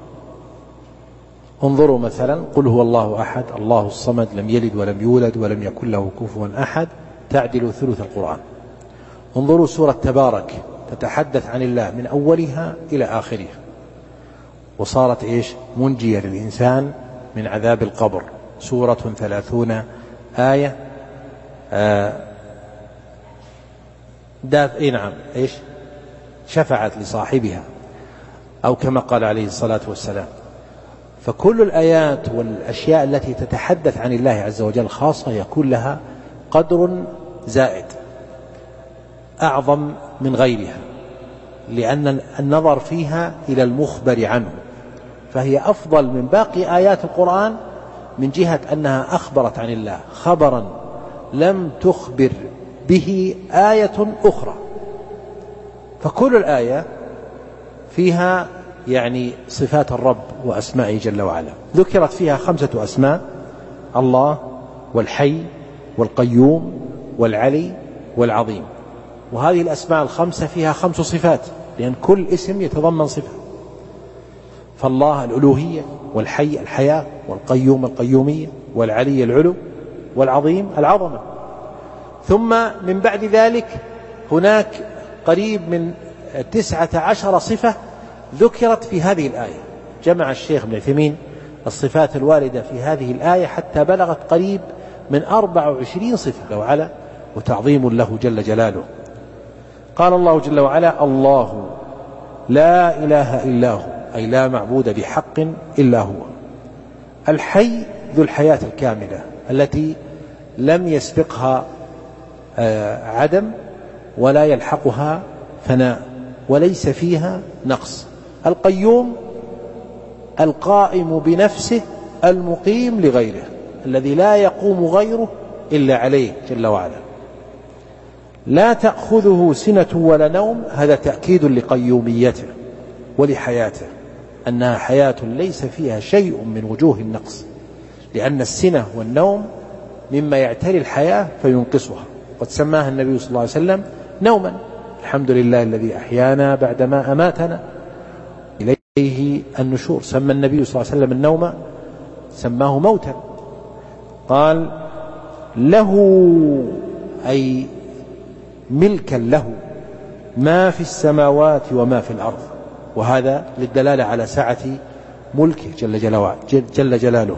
انظروا مثلا قل هو الله أحد الله الصمد لم يلد ولم يولد ولم يكن له كفوا أحد، تعدل ثلث القرآن. انظروا سورة تبارك تتحدث عن الله من أولها إلى آخرها، وصارت منجية للإنسان من عذاب القبر. سورة 30 آية شفعت لصاحبها، أو كما قال عليه الصلاة والسلام. فكل الآيات والأشياء التي تتحدث عن الله عز وجل خاصة يكون لها قدر زائد أعظم من غيرها، لأن النظر فيها إلى المخبر عنه، فهي أفضل من باقي آيات القرآن من جهة أنها أخبرت عن الله خبرا لم تخبر به آية أخرى. فكل الآية فيها صفات الرب وأسمائه جل وعلا. ذكرت فيها 5 أسماء: الله والحي والقيوم والعلي والعظيم. وهذه الأسماء ال5 فيها 5 صفات، لأن كل اسم يتضمن صفة. فالله الألوهية، والحي الحياة، والقيوم القيومية، والعلي العلو، والعظيم العظمة. ثم من بعد ذلك هناك قريب من 19 صفة ذكرت في هذه الآية. جمع الشيخ ابن عثيمين الصفات الواردة في هذه الآية حتى بلغت قريب من 24 صفة وعلا، وتعظيم له جل جلاله. قال الله جل وعلا: الله لا إله إلا هو، أي لا معبود بحق إلا هو. الحي ذو الحياة الكاملة التي لم يسبقها عدم ولا يلحقها فناء وليس فيها نقص. القيوم القائم بنفسه المقيم لغيره، الذي لا يقوم غيره إلا عليه جل وعلا. لا تأخذه سنة ولا نوم، هذا تأكيد لقيوميته ولحياته، أنها حياة ليس فيها شيء من وجوه النقص، لأن السنة والنوم مما يعتري الحياة فينقصها. قد سماها النبي صلى الله عليه وسلم نوما: الحمد لله الذي أحيانا بعدما أماتنا إليه النشور. سمى النبي صلى الله عليه وسلم النوم سماه موتا. قال: له أي ملكا له ما في السماوات وما في الأرض، وهذا للدلالة على سعة ملكه جل جلاله.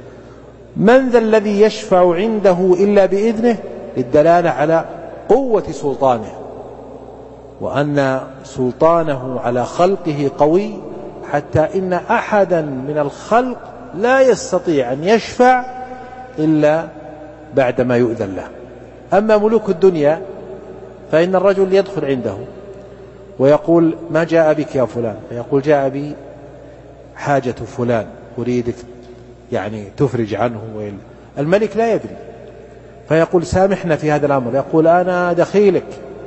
من ذا الذي يشفع عنده إلا بإذنه، للدلالة على قوة سلطانه، وأن سلطانه على خلقه قوي، حتى إن أحدا من الخلق لا يستطيع أن يشفع إلا بعدما يؤذن له. أما ملوك الدنيا فإن الرجل يدخل عنده ويقول: ما جاء بك يا فلان؟ فيقول: جاء بي حاجة فلان أريدك تفرج عنه. الملك لا يدري، فيقول: سامحنا في هذا الأمر. يقول: أنا دخيلك،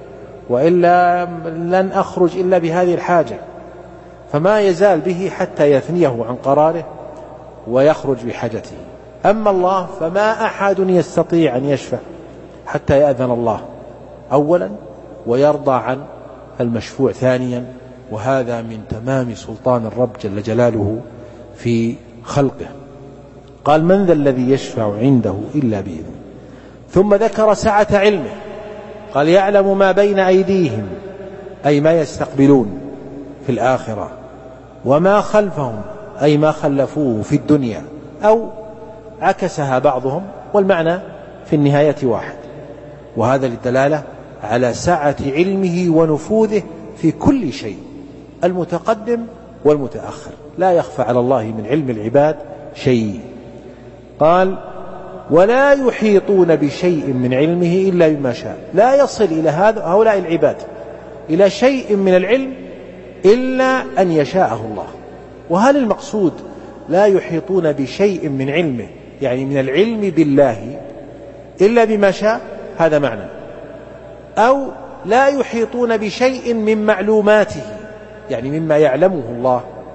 وإلا لن أخرج إلا بهذه الحاجة. فما يزال به حتى يثنيه عن قراره ويخرج بحاجته. أما الله فما أحد يستطيع أن يشفع حتى يأذن الله أولا ويرضى عن المشفوع ثانيا، وهذا من تمام سلطان الرب جل جلاله في خلقه. قال: من ذا الذي يشفع عنده إلا بإذنه. ثم ذكر سعة علمه، قال: يعلم ما بين أيديهم، أي ما يستقبلون في الآخرة، وما خلفهم، أي ما خلفوه في الدنيا، أو عكسها بعضهم، والمعنى في النهاية واحد. وهذا للدلالة على سعة علمه ونفوذه في كل شيء، المتقدم والمتأخر، لا يخفى على الله من علم العباد شيء. قال: ولا يحيطون بشيء من علمه إلا بما شاء. لا يصل إلى هؤلاء العباد إلى شيء من العلم إلا أن يشاءه الله. وهل المقصود لا يحيطون بشيء من علمه من العلم بالله إلا بما شاء؟ هذا معنى. أو لا يحيطون بشيء من معلوماته، مما يعلمه الله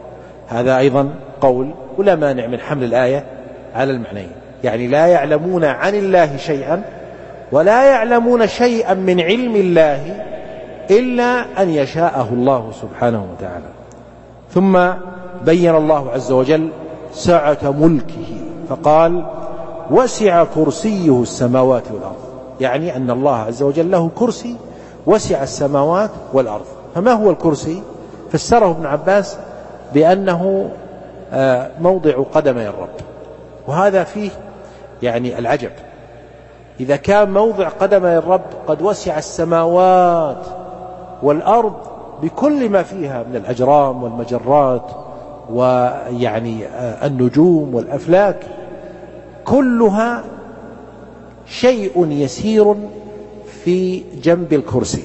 هذا أيضا قول، ولا مانع من حمل الآية على المعنيين، يعني لا يعلمون عن الله شيئا ولا يعلمون شيئا من علم الله إلا أن يشاءه الله سبحانه وتعالى. ثم بين الله عز وجل سعة ملكه فقال وسع كرسيه السماوات والأرض، يعني أن الله عز وجل له كرسي وسع السماوات والأرض. فما هو الكرسي؟ فسره ابن عباس بأنه موضع قدمي الرب، وهذا فيه يعني العجب. إذا كان موضع قدمي الرب قد وسع السماوات والأرض بكل ما فيها من الأجرام والمجرات ويعني النجوم والأفلاك، كلها شيء يسير في جنب الكرسي.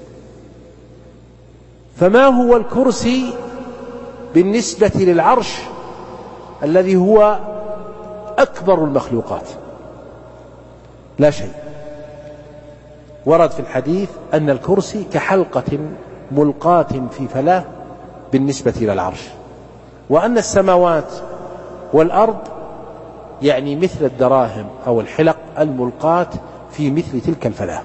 فما هو الكرسي بالنسبة للعرش الذي هو أكبر المخلوقات؟ لا شيء. ورد في الحديث أن الكرسي كحلقة ملقاة في فلاة بالنسبة إلى العرش، وأن السماوات والأرض يعني مثل الدراهم أو الحلق الملقاة في مثل تلك الفلاة.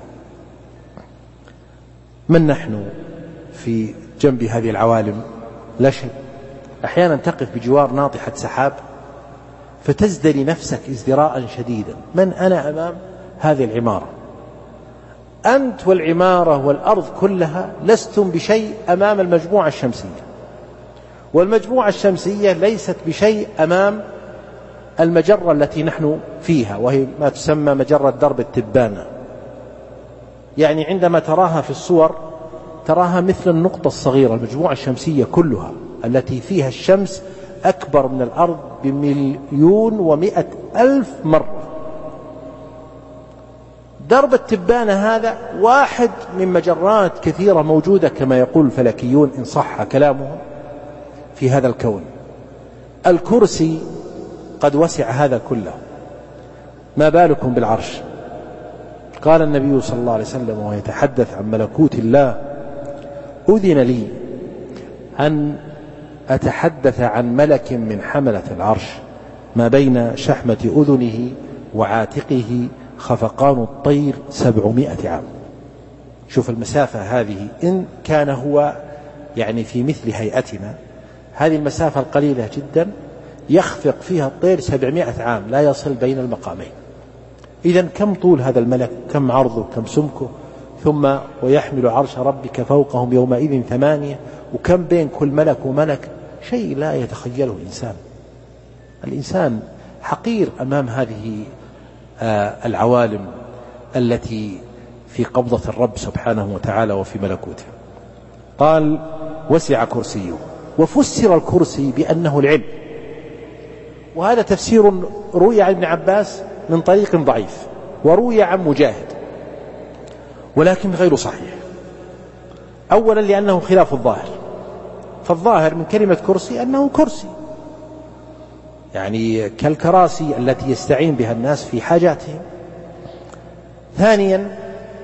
من نحن في جنب هذه العوالم؟ لا شيء. أحيانا تقف بجوار ناطحة سحاب فتزدري نفسك ازدراء شديدا، من أنا أمام هذه العمارة؟ أنت والعمارة والأرض كلها لستم بشيء أمام المجموعة الشمسية، والمجموعة الشمسية ليست بشيء أمام المجرة التي نحن فيها، وهي ما تسمى مجرة درب التبانة. يعني عندما تراها في الصور تراها مثل النقطة الصغيرة. المجموعة الشمسية كلها التي فيها الشمس أكبر من الأرض ب1,100,000 مرة. درب التبانة هذا واحد من مجرات كثيرة موجودة كما يقول الفلكيون إن صح كلامهم في هذا الكون. الكرسي قد وسع هذا كله، ما بالكم بالعرش؟ قال النبي صلى الله عليه وسلم وهو يتحدث عن ملكوت الله: أذن لي أن أتحدث عن ملك من حملة العرش ما بين شحمة أذنه وعاتقه خفقان الطير 700 عام. شوف المسافة هذه، إن كان هو يعني في مثل هيئتنا هذه المسافة القليلة جدا يخفق فيها الطير 700 عام لا يصل بين المقامين. إذن كم طول هذا الملك، كم عرضه، كم سمكه، ثم ويحمل عرش ربك فوقهم يومئذ 8، وكم بين كل ملك وملك، شيء لا يتخيله الإنسان. الإنسان حقير أمام هذه العوالم التي في قبضة الرب سبحانه وتعالى وفي ملكوته. قال وسع كرسيه، وفسر الكرسي بأنه العلم، وهذا تفسير روي عن ابن عباس من طريق ضعيف، وروي عن مجاهد، ولكن غير صحيح. أولا لأنه خلاف الظاهر، فالظاهر من كلمة كرسي أنه كرسي يعني كالكراسي التي يستعين بها الناس في حاجاتهم. ثانيا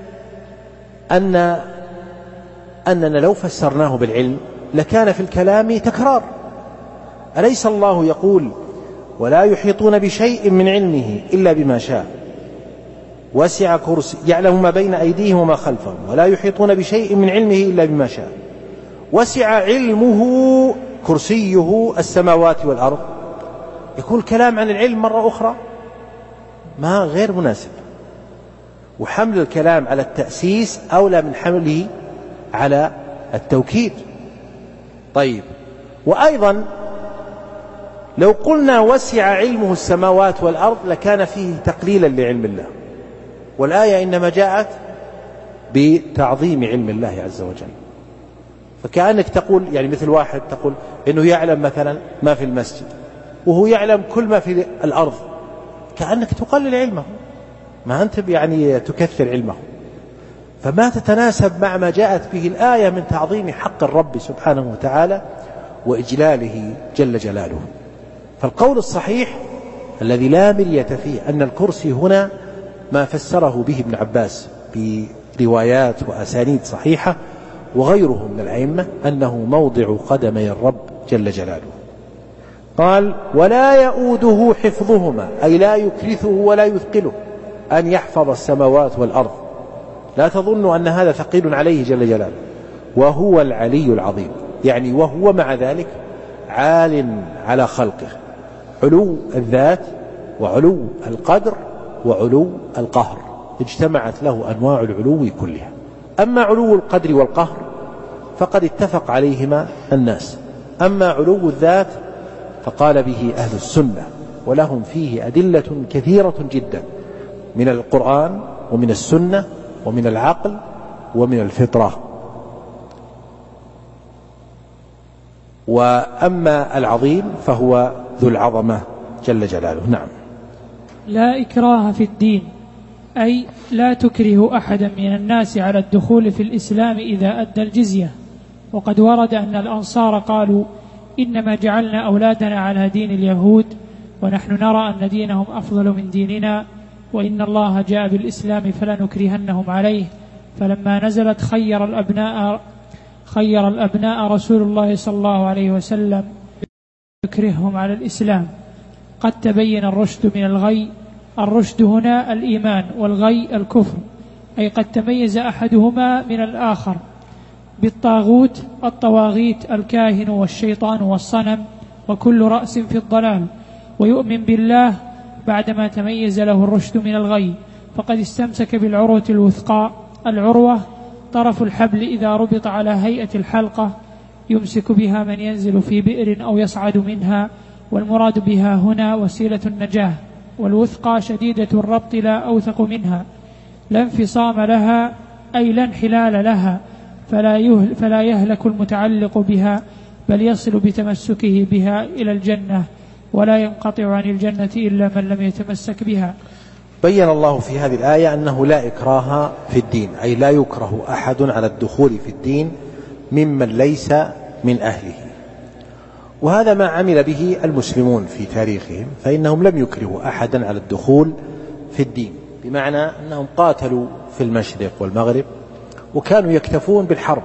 أننا لو فسرناه بالعلم لكان في الكلام تكرار. أليس الله يقول ولا يحيطون بشيء من علمه إلا بما شاء، وسع كرسي يعلم ما بين أيديهم وما خلفهم، ولا يحيطون بشيء من علمه إلا بما شاء، وسع علمه كرسيه السماوات والأرض. يكون الكلام عن العلم مرة أخرى ما غير مناسب، وحمل الكلام على التأسيس أولى من حمله على التوكيد. طيب، وأيضا لو قلنا وسع علمه السماوات والأرض لكان فيه تقليلا لعلم الله، والآية إنما جاءت بتعظيم علم الله عز وجل. فكأنك تقول يعني مثل واحد تقول إنه يعلم مثلا ما في المسجد وهو يعلم كل ما في الأرض، كأنك تقلل علمه، ما أنت يعني تكثر علمه. فما تتناسب مع ما جاءت به الآية من تعظيم حق الرب سبحانه وتعالى وإجلاله جل جلاله. فالقول الصحيح الذي لا مرية فيه أن الكرسي هنا ما فسره به ابن عباس بروايات وأسانيد صحيحة وغيره من الأئمة، أنه موضع قدمي الرب جل جلاله. قال ولا يؤوده حفظهما، أي لا يكلفه ولا يثقله أن يحفظ السماوات والأرض، لا تظن أن هذا ثقيل عليه جل جلاله، وهو العلي العظيم، يعني وهو مع ذلك عال على خلقه، علو الذات وعلو القدر وعلو القهر، اجتمعت له أنواع العلو كلها. أما علو القدر والقهر فقد اتفق عليهما الناس، أما علو الذات فقال به أهل السنة، ولهم فيه أدلة كثيرة جدا من القرآن ومن السنة ومن العقل ومن الفطرة. وأما العظيم فهو ذو العظمة جل جلاله. نعم. لا إكراه في الدين، أي لا تكره أحدا من الناس على الدخول في الإسلام إذا أدى الجزية. وقد ورد أن الأنصار قالوا إنما جعلنا أولادنا على دين اليهود ونحن نرى أن دينهم أفضل من ديننا، وإن الله جاء بالإسلام فلا نكرهنهم عليه. فلما نزلت خير الأبناء رسول الله صلى الله عليه وسلم يكرههم على الإسلام. قد تبين الرشد من الغي، الرشد هنا الإيمان، والغي الكفر، أي قد تميز أحدهما من الآخر بالطاغوت، الطواغيت الكاهن والشيطان والصنم وكل رأس في الضلال، ويؤمن بالله بعدما تميز له الرشد من الغي، فقد استمسك بالعروة الوثقى. العروة طرف الحبل إذا ربط على هيئة الحلقة، يمسك بها من ينزل في بئر أو يصعد منها، والمراد بها هنا وسيلة النجاة. والوثقى شديدة الربط لا أوثق منها، لا انفصام لها أي لا انحلال لها، فلا يهلك المتعلق بها، بل يصل بتمسكه بها إلى الجنة، ولا ينقطع عن الجنة إلا من لم يتمسك بها. بين الله في هذه الآية أنه لا إكراه في الدين، أي لا يكره أحد على الدخول في الدين ممن ليس من أهله. وهذا ما عمل به المسلمون في تاريخهم، فإنهم لم يكرهوا أحدا على الدخول في الدين، بمعنى أنهم قاتلوا في المشرق والمغرب، وكانوا يكتفون بالحرب،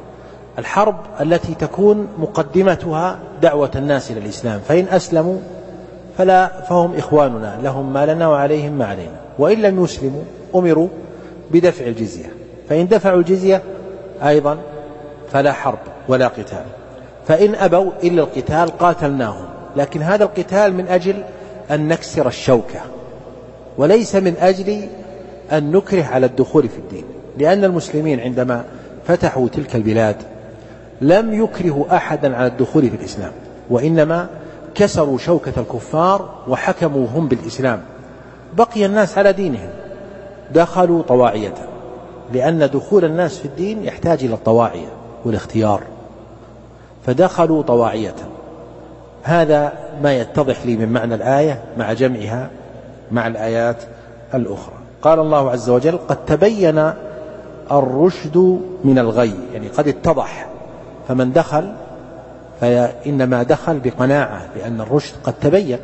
الحرب التي تكون مقدمتها دعوة الناس إلى الإسلام، فإن أسلموا فهم إخواننا، لهم ما لنا وعليهم ما علينا، وإن لم يسلموا أمروا بدفع الجزية، فإن دفعوا الجزية أيضا فلا حرب ولا قتال، فإن أبوا إلا القتال قاتلناهم، لكن هذا القتال من أجل أن نكسر الشوكة، وليس من أجل أن نكره على الدخول في الدين، لأن المسلمين عندما فتحوا تلك البلاد لم يكرهوا أحدا على الدخول في الإسلام، وإنما كسروا شوكة الكفار وحكموا هم بالإسلام، بقي الناس على دينهم، دخلوا طواعية، لأن دخول الناس في الدين يحتاج إلى الطواعية والاختيار، فدخلوا طواعية. هذا ما يتضح لي من معنى الآية مع جمعها مع الآيات الأخرى. قال الله عز وجل قد تبين الرشد من الغي، يعني قد اتضح، فمن دخل فإنما دخل بقناعة، لأن الرشد قد تبين.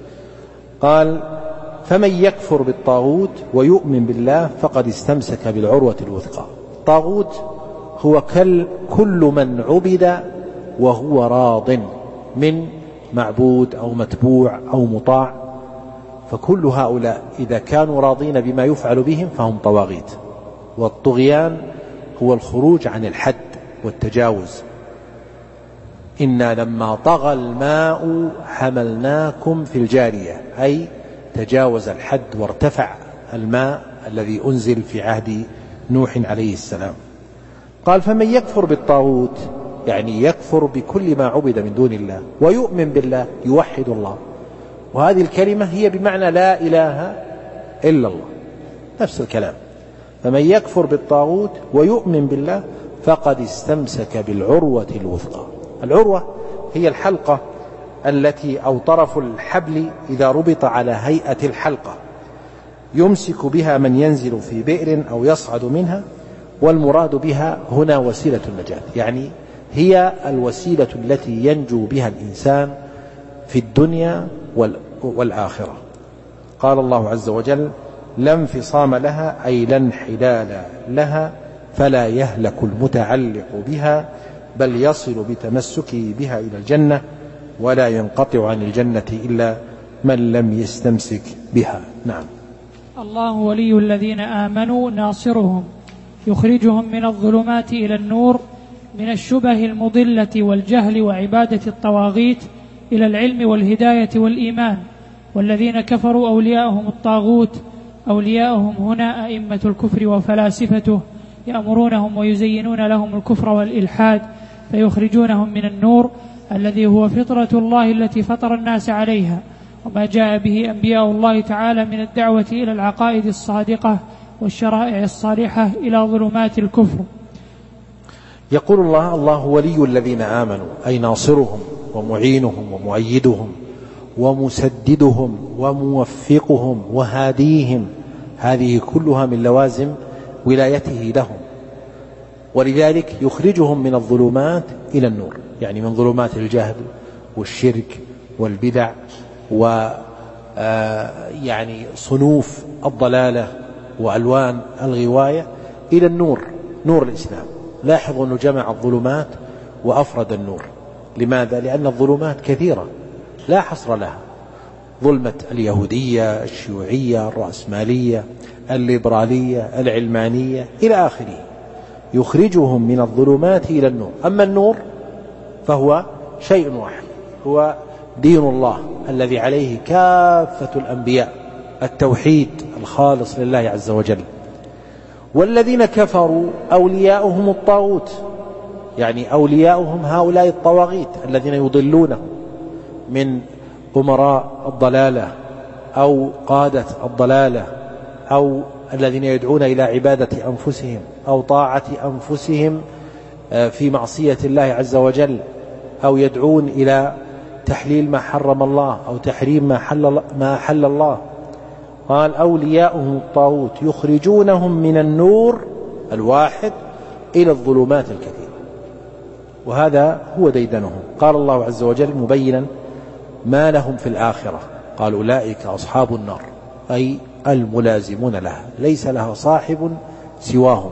قال فمن يكفر بالطاغوت ويؤمن بالله فقد استمسك بالعروة الوثقى. الطاغوت هو كل من عبد وهو راض من معبود أو متبوع أو مطاع، فكل هؤلاء إذا كانوا راضين بما يفعل بهم فهم طواغيت. والطغيان هو الخروج عن الحد والتجاوز. إنا لما طغى الماء حملناكم في الجارية، أي تجاوز الحد وارتفع الماء الذي أنزل في عهد نوح عليه السلام. قال فمن يكفر بالطاغوت، يعني يكفر بكل ما عبد من دون الله، ويؤمن بالله يوحد الله، وهذه الكلمة هي بمعنى لا إله إلا الله، نفس الكلام. فمن يكفر بالطاغوت ويؤمن بالله فقد استمسك بالعروة الوثقى. العروة هي الحلقة التي أو طرف الحبل إذا ربط على هيئة الحلقة، يمسك بها من ينزل في بئر أو يصعد منها، والمراد بها هنا وسيلة النجاة، يعني هي الوسيلة التي ينجو بها الإنسان في الدنيا والآخرة. قال الله عز وجل لا انفصام لها، أي لا انحلال لها، فلا يهلك المتعلق بها، بل يصل بتمسكه بها إلى الجنة، ولا ينقطع عن الجنة إلا من لم يستمسك بها. نعم. الله ولي الذين آمنوا ناصرهم يخرجهم من الظلمات إلى النور من الشبه المضلة والجهل وعبادة الطواغيت إلى العلم والهداية والإيمان. والذين كفروا أولياءهم الطاغوت أولياءهم هنا أئمة الكفر وفلاسفته يأمرونهم ويزينون لهم الكفر والإلحاد فيخرجونهم من النور الذي هو فطرة الله التي فطر الناس عليها وما جاء به أنبياء الله تعالى من الدعوة إلى العقائد الصادقة والشرائع الصالحة إلى ظلمات الكفر. يقول الله ولي الذين آمنوا أي ناصرهم ومعينهم ومؤيدهم ومسددهم وموفقهم وهاديهم، هذه كلها من لوازم ولايته لهم. ولذلك يخرجهم من الظلمات إلى النور، يعني من ظلمات الجهل والشرك والبدع يعني صنوف الضلالة وألوان الغواية إلى النور، نور الإسلام. لاحظوا أنه جمع الظلمات وأفرد النور. لماذا؟ لأن الظلمات كثيرة لا حصر لها، ظلمة اليهودية، الشيوعية، الرأسمالية، الليبرالية، العلمانية إلى آخره. يخرجهم من الظلمات إلى النور. أما النور فهو شيء واحد، هو دين الله الذي عليه كافة الأنبياء، التوحيد الخالص لله عز وجل. والذين كفروا أولياؤهم الطاغوت، يعني أولياؤهم هؤلاء الطواغيت الذين يضلونهم من أمراء الضلالة أو قادة الضلالة أو الذين يدعون إلى عبادة أنفسهم أو طاعة أنفسهم في معصية الله عز وجل، أو يدعون إلى تحليل ما حرم الله أو تحريم ما حل الله. قال أولياؤهم الطاغوت يخرجونهم من النور الواحد إلى الظلمات الكثيرة، وهذا هو ديدنهم. قال الله عز وجل مبينا ما لهم في الآخرة، قال أولئك أصحاب النار، أي الملازمون لها، ليس لها صاحب سواهم،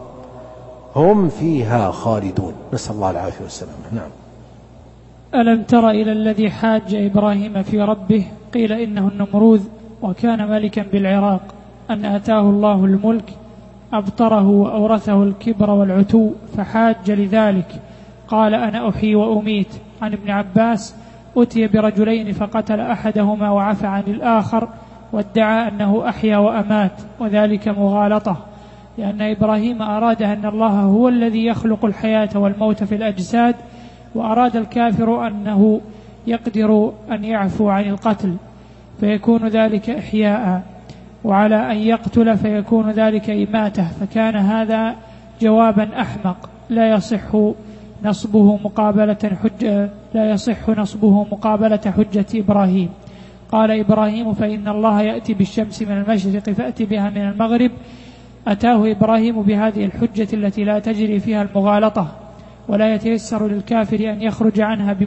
هم فيها خالدون. نسأل الله العافية والسلامة. نعم. ألم تر إلى الذي حاج إبراهيم في ربه قيل إنه النمروذ وكان ملكا بالعراق أن أتاه الله الملك أبطره وأورثه الكبر والعتو فحاج لذلك قال أنا أحيي وأميت. عن ابن عباس أتي برجلين فقتل أحدهما وعفى عن الآخر وادعى أنه أحيا وأمات، وذلك مغالطة، لأن إبراهيم أراد أن الله هو الذي يخلق الحياة والموت في الأجساد، وأراد الكافر أنه يقدر أن يعفو عن القتل فيكون ذلك إحياء، وعلى أن يقتل فيكون ذلك إماتة، فكان هذا جوابا أحمق لا يصح نصبه مقابلة حجة إبراهيم. قال إبراهيم فإن الله يأتي بالشمس من المشرق فأتي بها من المغرب. أتاه إبراهيم بهذه الحجة التي لا تجري فيها المغالطة ولا يتيسر للكافر أن يخرج عنها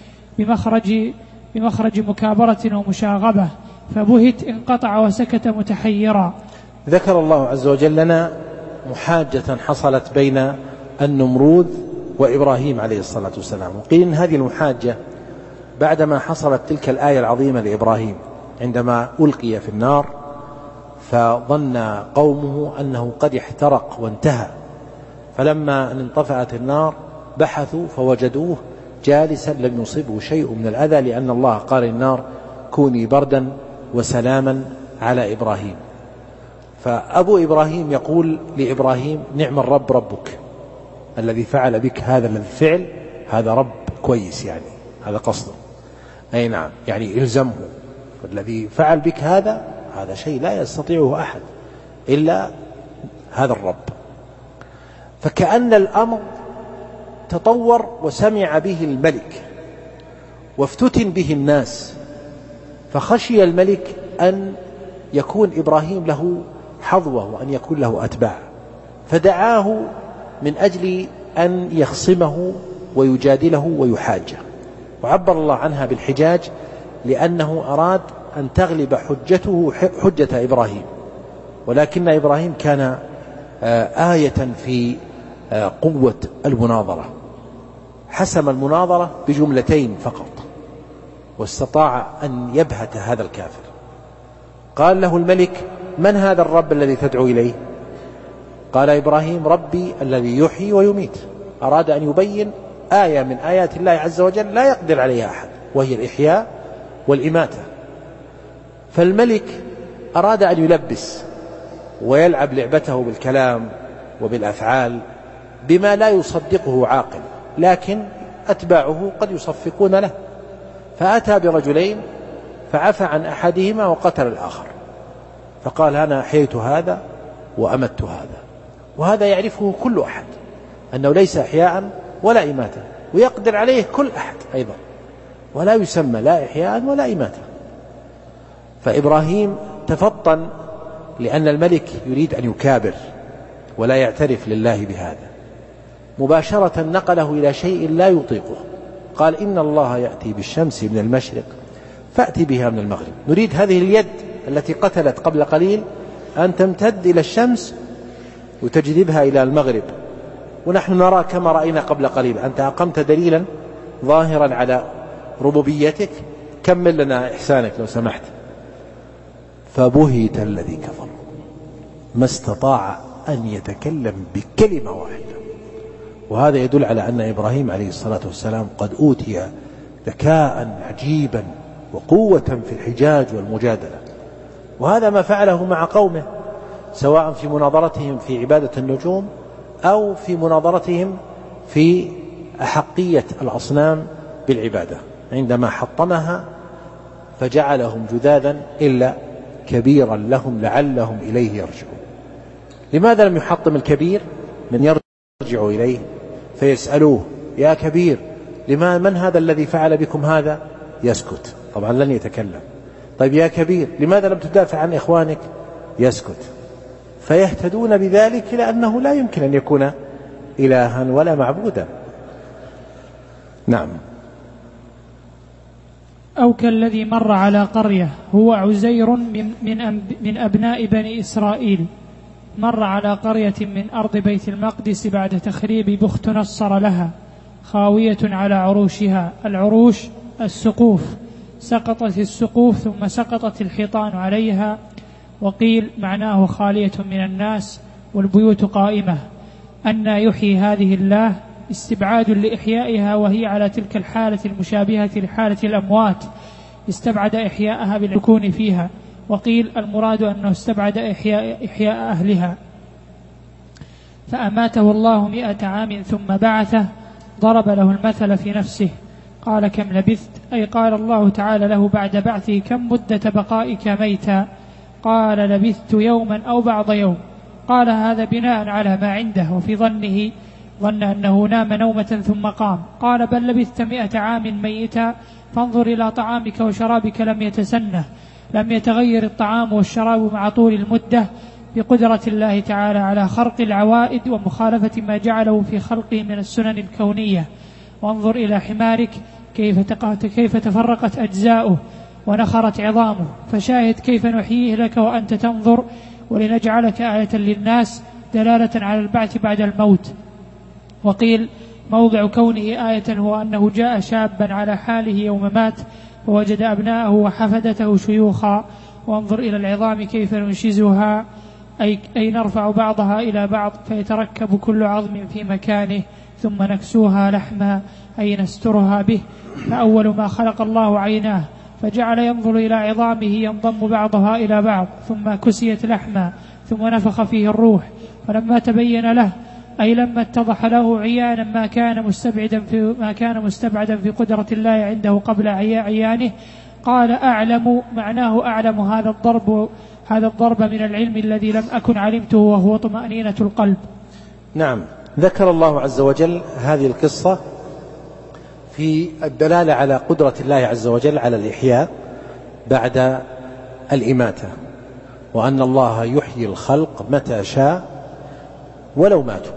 بمخرج مكابرة ومشاغبة، فبهت انقطع وسكت متحيرا. ذكر الله عز وجل لنا محاجة حصلت بين النمروذ وإبراهيم عليه الصلاة والسلام، وقيل إن هذه المحاجة بعدما حصلت تلك الآية العظيمة لإبراهيم عندما ألقي في النار فظن قومه أنه قد احترق وانتهى، فلما انطفأت النار بحثوا فوجدوه جالسا لم يصبه شيء من الأذى، لأن الله قال النار كوني بردا وسلاما على إبراهيم. فأبو إبراهيم يقول لإبراهيم نعم الرب ربك الذي فعل بك هذا الفعل، هذا رب كويس، يعني هذا قصده، أي نعم، يعني إلزمه، والذي فعل بك هذا شيء لا يستطيعه أحد إلا هذا الرب. فكأن الأمر تطور وسمع به الملك وافتتن به الناس، فخشي الملك أن يكون إبراهيم له حظوة وأن يكون له أتباع، فدعاه من أجل أن يخصمه ويجادله ويحاجه، وعبر الله عنها بالحجاج لأنه أراد أن تغلب حجته حجة إبراهيم. ولكن إبراهيم كان آية في قوة المناظرة، حسم المناظرة بجملتين فقط، واستطاع أن يبهت هذا الكافر. قال له الملك: من هذا الرب الذي تدعو إليه؟ قال إبراهيم: ربي الذي يحيي ويميت. أراد أن يبين آية من آيات الله عز وجل لا يقدر عليها أحد، وهي الإحياء والإماتة. فالملك أراد أن يلبس ويلعب لعبته بالكلام وبالأفعال بما لا يصدقه عاقل، لكن أتباعه قد يصفقون له، فأتى برجلين فعفى عن أحدهما وقتل الآخر، فقال: أنا أحييت هذا وأمت هذا. وهذا يعرفه كل أحد أنه ليس إحياء ولا إماتة، ويقدر عليه كل أحد أيضا، ولا يسمى لا إحياء ولا إماتة. فإبراهيم تفطن لأن الملك يريد أن يكابر ولا يعترف لله بهذا، مباشرة نقله إلى شيء لا يطيقه. قال: إن الله يأتي بالشمس من المشرق فأتي بها من المغرب. نريد هذه اليد التي قتلت قبل قليل أن تمتد إلى الشمس وتجذبها إلى المغرب، ونحن نرى كما رأينا قبل قليل. أنت أقمت دليلا ظاهرا على ربوبيتك، كمل لنا إحسانك لو سمحت. فبهت الذي كفر، ما استطاع أن يتكلم بكلمة واحدة. وهذا يدل على أن إبراهيم عليه الصلاة والسلام قد أوتي ذكاء عجيبا وقوة في الحجاج والمجادلة. وهذا ما فعله مع قومه، سواء في مناظرتهم في عبادة النجوم أو في مناظرتهم في أحقية الأصنام بالعبادة، عندما حطمها فجعلهم جذاذا إلا كبيرا لهم لعلهم إليه يرجعون. لماذا لم يحطم الكبير؟ من يرجع إليه فيسألوه: يا كبير، من هذا الذي فعل بكم هذا؟ يسكت، طبعا لن يتكلم. طيب يا كبير، لماذا لم تدافع عن إخوانك؟ يسكت. فيهتدون بذلك إلى أنه لا يمكن أن يكون إلها ولا معبودا. نعم. أو كالذي مر على قرية هو عزير من أبناء بني إسرائيل، مر على قرية من أرض بيت المقدس بعد تخريب بخت نصر لها، خاوية على عروشها. العروش السقوف، سقطت السقوف ثم سقطت الحيطان عليها. وقيل معناه خالية من الناس والبيوت قائمة. أن يحيي هذه الله استبعاد لإحيائها وهي على تلك الحالة المشابهة لحالة الأموات، استبعد إحياءها بالسكون فيها. وقيل المراد أنه استبعد إحياء أهلها. فأماته الله 100 عام ثم بعثه، ضرب له المثل في نفسه. قال: كم لبثت؟ أي قال الله تعالى له بعد بعثه: كم مدة بقائك ميتا؟ قال: لبثت يوما أو بعض يوم. قال هذا بناء على ما عنده، وفي ظن أنه نام نومة ثم قام. قال: بل لبثت 100 عام ميتا، فانظر إلى طعامك وشرابك لم يتسنه، لم يتغير الطعام والشراب مع طول المدة، بقدرة الله تعالى على خرق العوائد ومخالفة ما جعله في خلقه من السنن الكونية. وانظر إلى حمارك كيف تفرقت أجزاؤه ونخرت عظامه، فشاهد كيف نحييه لك وأنت تنظر، ولنجعلك آية للناس دلالة على البعث بعد الموت. وقيل موضع كونه آية هو أنه جاء شابا على حاله يوم مات فوجد أبناءه وحفدته شيوخا. وانظر إلى العظام كيف ننشزها، أي نرفع بعضها إلى بعض فيتركب كل عظم في مكانه، ثم نكسوها لحما، أي نسترها به. فأول ما خلق الله عيناه، فجعل ينظر إلى عظامه ينضم بعضها إلى بعض، ثم كسيت لحما، ثم نفخ فيه الروح. فلما تبين له، أي لما اتضح له عيانا ما كان مستبعدا في قدرة الله عنده قبل عيانه، قال: أعلم، معناه أعلم هذا الضرب من العلم الذي لم أكن علمته، وهو طمأنينة القلب. نعم. ذكر الله عز وجل هذه القصة في الدلالة على قدرة الله عز وجل على الإحياء بعد الإماتة، وأن الله يحيي الخلق متى شاء ولو ماتوا،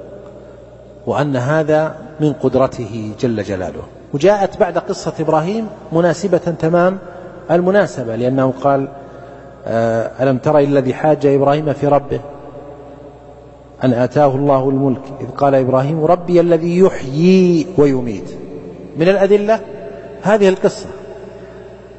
وأن هذا من قدرته جل جلاله. وجاءت بعد قصة إبراهيم مناسبة تمام المناسبة، لأنه قال: ألم تر إلى الذي حاج إبراهيم في ربه أن آتاه الله الملك إذ قال إبراهيم ربي الذي يحيي ويميت. من الأدلة هذه القصة،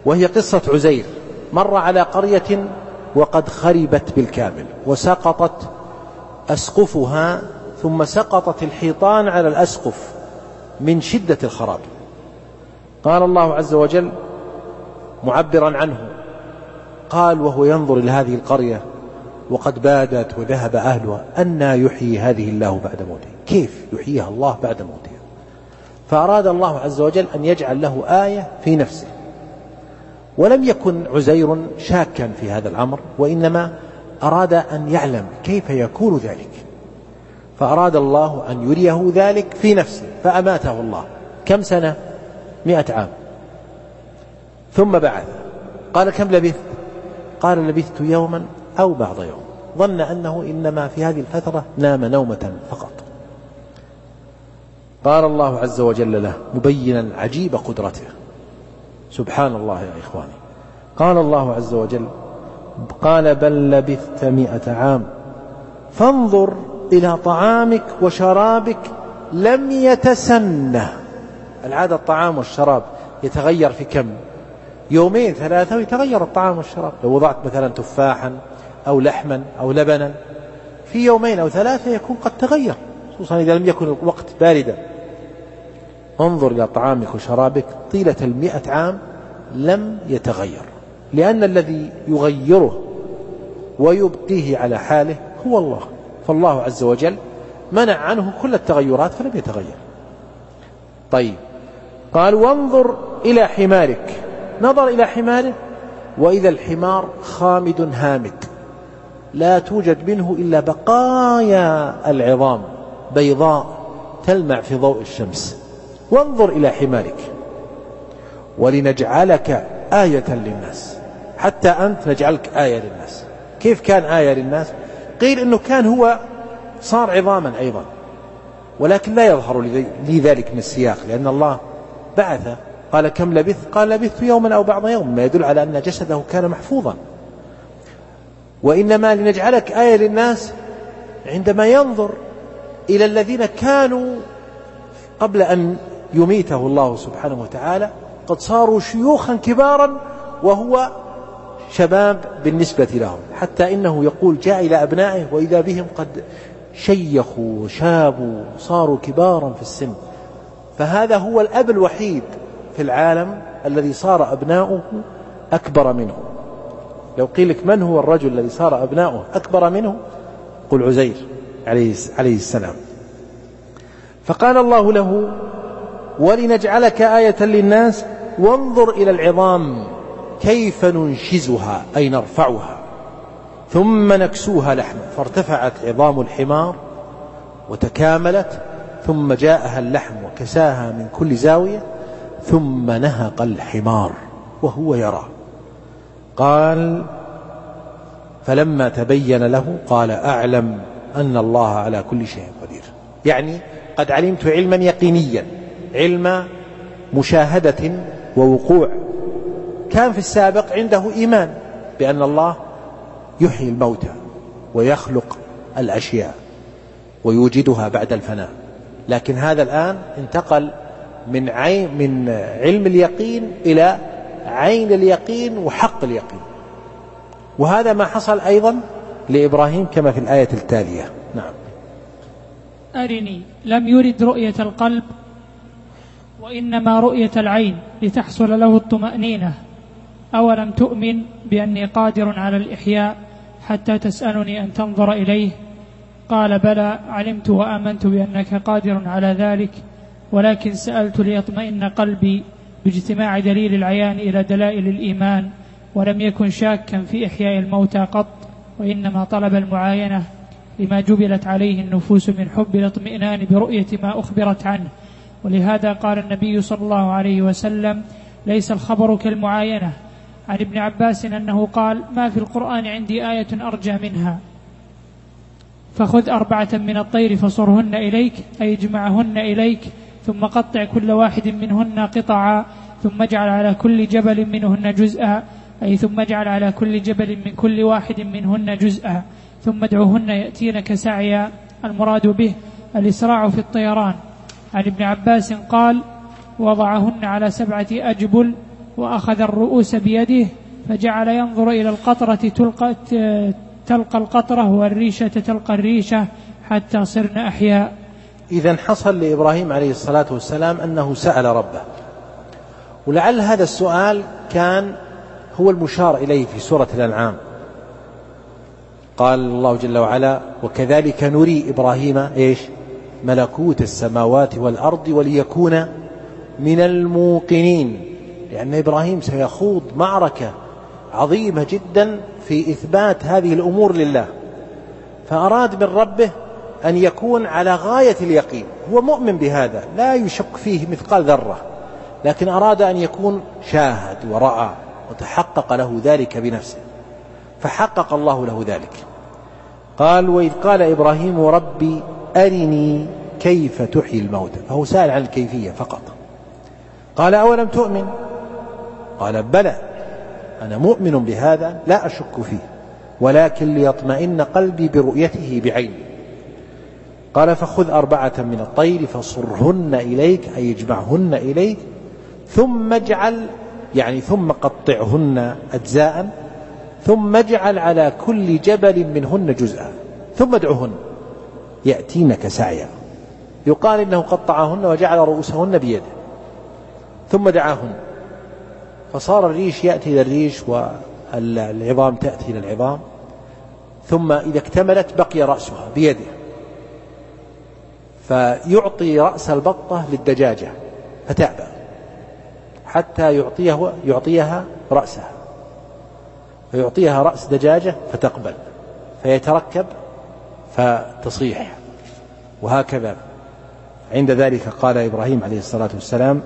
وهي قصة عزير. مر على قرية وقد خربت بالكامل وسقطت أسقفها، ثم سقطت الحيطان على الأسقف من شدة الخراب. قال الله عز وجل معبرا عنه، قال وهو ينظر إلى هذه القرية وقد بادت وذهب أهلها أنى يحيي هذه الله بعد موتها، كيف يحييها الله بعد موتها؟ فأراد الله عز وجل أن يجعل له آية في نفسه. ولم يكن عزير شاكا في هذا الأمر، وإنما أراد أن يعلم كيف يكون ذلك، فأراد الله أن يريه ذلك في نفسه فأماته الله. كم سنة؟ 100 عام. ثم بعث. قال كم لبثت؟ قال لبثت يوما أو بعض يوم. ظن أنه إنما في هذه الفترة نام نومة فقط. قال الله عز وجل له مبينا عجيب قدرته، سبحان الله يا إخواني، قال الله عز وجل قال بل لبثت 100 عام فانظر إلى طعامك وشرابك لم يتسنه. العادة الطعام والشراب يتغير في كم؟ يومين 3 ويتغير الطعام والشراب. لو وضعت مثلا تفاحا أو لحما أو لبنا في 2 أو 3 يكون قد تغير، خصوصا إذا لم يكن الوقت باردا. انظر إلى طعامك وشرابك طيلة 100 عام لم يتغير، لأن الذي يغيره ويبقيه على حاله هو الله، فالله عز وجل منع عنه كل التغيرات فلم يتغير. طيب، قال وانظر إلى حمارك. نظر إلى حماره وإذا الحمار خامد هامد، لا توجد منه إلا بقايا العظام بيضاء تلمع في ضوء الشمس. وانظر إلى حمارك ولنجعلك آية للناس، حتى أنت نجعلك آية للناس. كيف كان آية للناس؟ قيل إنه كان هو صار عظاما أيضا، ولكن لا يظهر لي ذلك من السياق، لأن الله بعث. قال كم لبثت؟ قال لبثت يوما أو بعض يوم، ما يدل على أن جسده كان محفوظا. وإنما لنجعلك آية للناس عندما ينظر إلى الذين كانوا قبل أن يميته الله سبحانه وتعالى قد صاروا شيوخا كبارا وهو شباب بالنسبة لهم، حتى إنه يقول جاء إلى أبنائه وإذا بهم قد شيخوا وشابوا صاروا كبارا في السن. فهذا هو الأب الوحيد في العالم الذي صار أبناؤه أكبر منه. لو قيل لك من هو الرجل الذي صار أبناؤه أكبر منه، قل عزير عليه السلام. فقال الله له ولنجعلك آية للناس وانظر إلى العظام كيف ننشزها أي نرفعها ثم نكسوها لحما. فارتفعت عظام الحمار وتكاملت، ثم جاءها اللحم وكساها من كل زاوية، ثم نهق الحمار وهو يرى. قال فلما تبين له قال أعلم أن الله على كل شيء قدير، يعني قد علمت علما يقينيا، علم مشاهدة ووقوع. كان في السابق عنده إيمان بأن الله يحيي الموتى ويخلق الأشياء ويوجدها بعد الفناء، لكن هذا الآن انتقل من علم اليقين إلى عين اليقين وحق اليقين. وهذا ما حصل أيضا لإبراهيم كما في الآية التالية. نعم. أرني لم يرد رؤية القلب وإنما رؤية العين لتحصل له الطمأنينة. أولم تؤمن بأني قادر على الإحياء حتى تسألني أن تنظر إليه؟ قال بلى علمت وآمنت بأنك قادر على ذلك، ولكن سألت ليطمئن قلبي باجتماع دليل العيان إلى دلائل الإيمان، ولم يكن شاكا في إحياء الموتى قط، وإنما طلب المعاينة لما جبلت عليه النفوس من حب الاطمئنان برؤية ما أخبرت عنه. ولهذا قال النبي صلى الله عليه وسلم ليس الخبر كالمعاينة. عن ابن عباس أنه قال ما في القرآن عندي آية أرجى منها، فخذ 4 من الطير فصرهن إليك أي اجمعهن إليك، ثم قطع كل واحد منهن قطعا، ثم اجعل على كل جبل منهن جزءا أي ثم اجعل على كل جبل من كل واحد منهن جزءا، ثم ادعوهن يأتينك سعيا. المراد به الإسراع في الطيران. عن ابن عباس قال وضعهن على 7 أجبل وأخذ الرؤوس بيده فجعل ينظر إلى القطرة تلقى القطرة والريشة تلقى الريشة حتى صرن أحياء. إذن حصل لإبراهيم عليه الصلاة والسلام أنه سأل ربه، ولعل هذا السؤال كان هو المشار إليه في سورة الأنعام. قال الله جل وعلا: وكذلك نري إبراهيم ملكوت السماوات والأرض وليكون من الموقنين، لأن إبراهيم سيخوض معركة عظيمة جدا في إثبات هذه الأمور لله، فأراد من ربه أن يكون على غاية اليقين. هو مؤمن بهذا لا يشك فيه مثقال ذرة، لكن أراد أن يكون شاهد ورأى وتحقق له ذلك بنفسه، فحقق الله له ذلك. قال: وإذ قال إبراهيم ربي أرني كيف تحيي الموتى، فهو سأل عن الكيفية فقط. قال: أولم تؤمن؟ قال: بلى، أنا مؤمن بهذا لا أشك فيه، ولكن ليطمئن قلبي برؤيته بعيني. قال: فخذ 4 من الطير فصرهن إليك، أي اجمعهن إليك، ثم اجعل ثم قطعهن أجزاء، ثم اجعل على كل جبل منهن جزءا، ثم ادعهن يأتينك سعيا. يقال إنه قطعهن وجعل رؤوسهن بيده ثم دعاهن، فصار الريش يأتي إلى الريش والعظام تأتي إلى العظام، ثم إذا اكتملت بقي رأسها بيده، فيعطي رأس البطة للدجاجة فتأبى حتى يعطيها رأسها، فيعطيها رأس دجاجة فتقبل، فيتركب فتصيح، وهكذا. عند ذلك قال إبراهيم عليه الصلاة والسلام: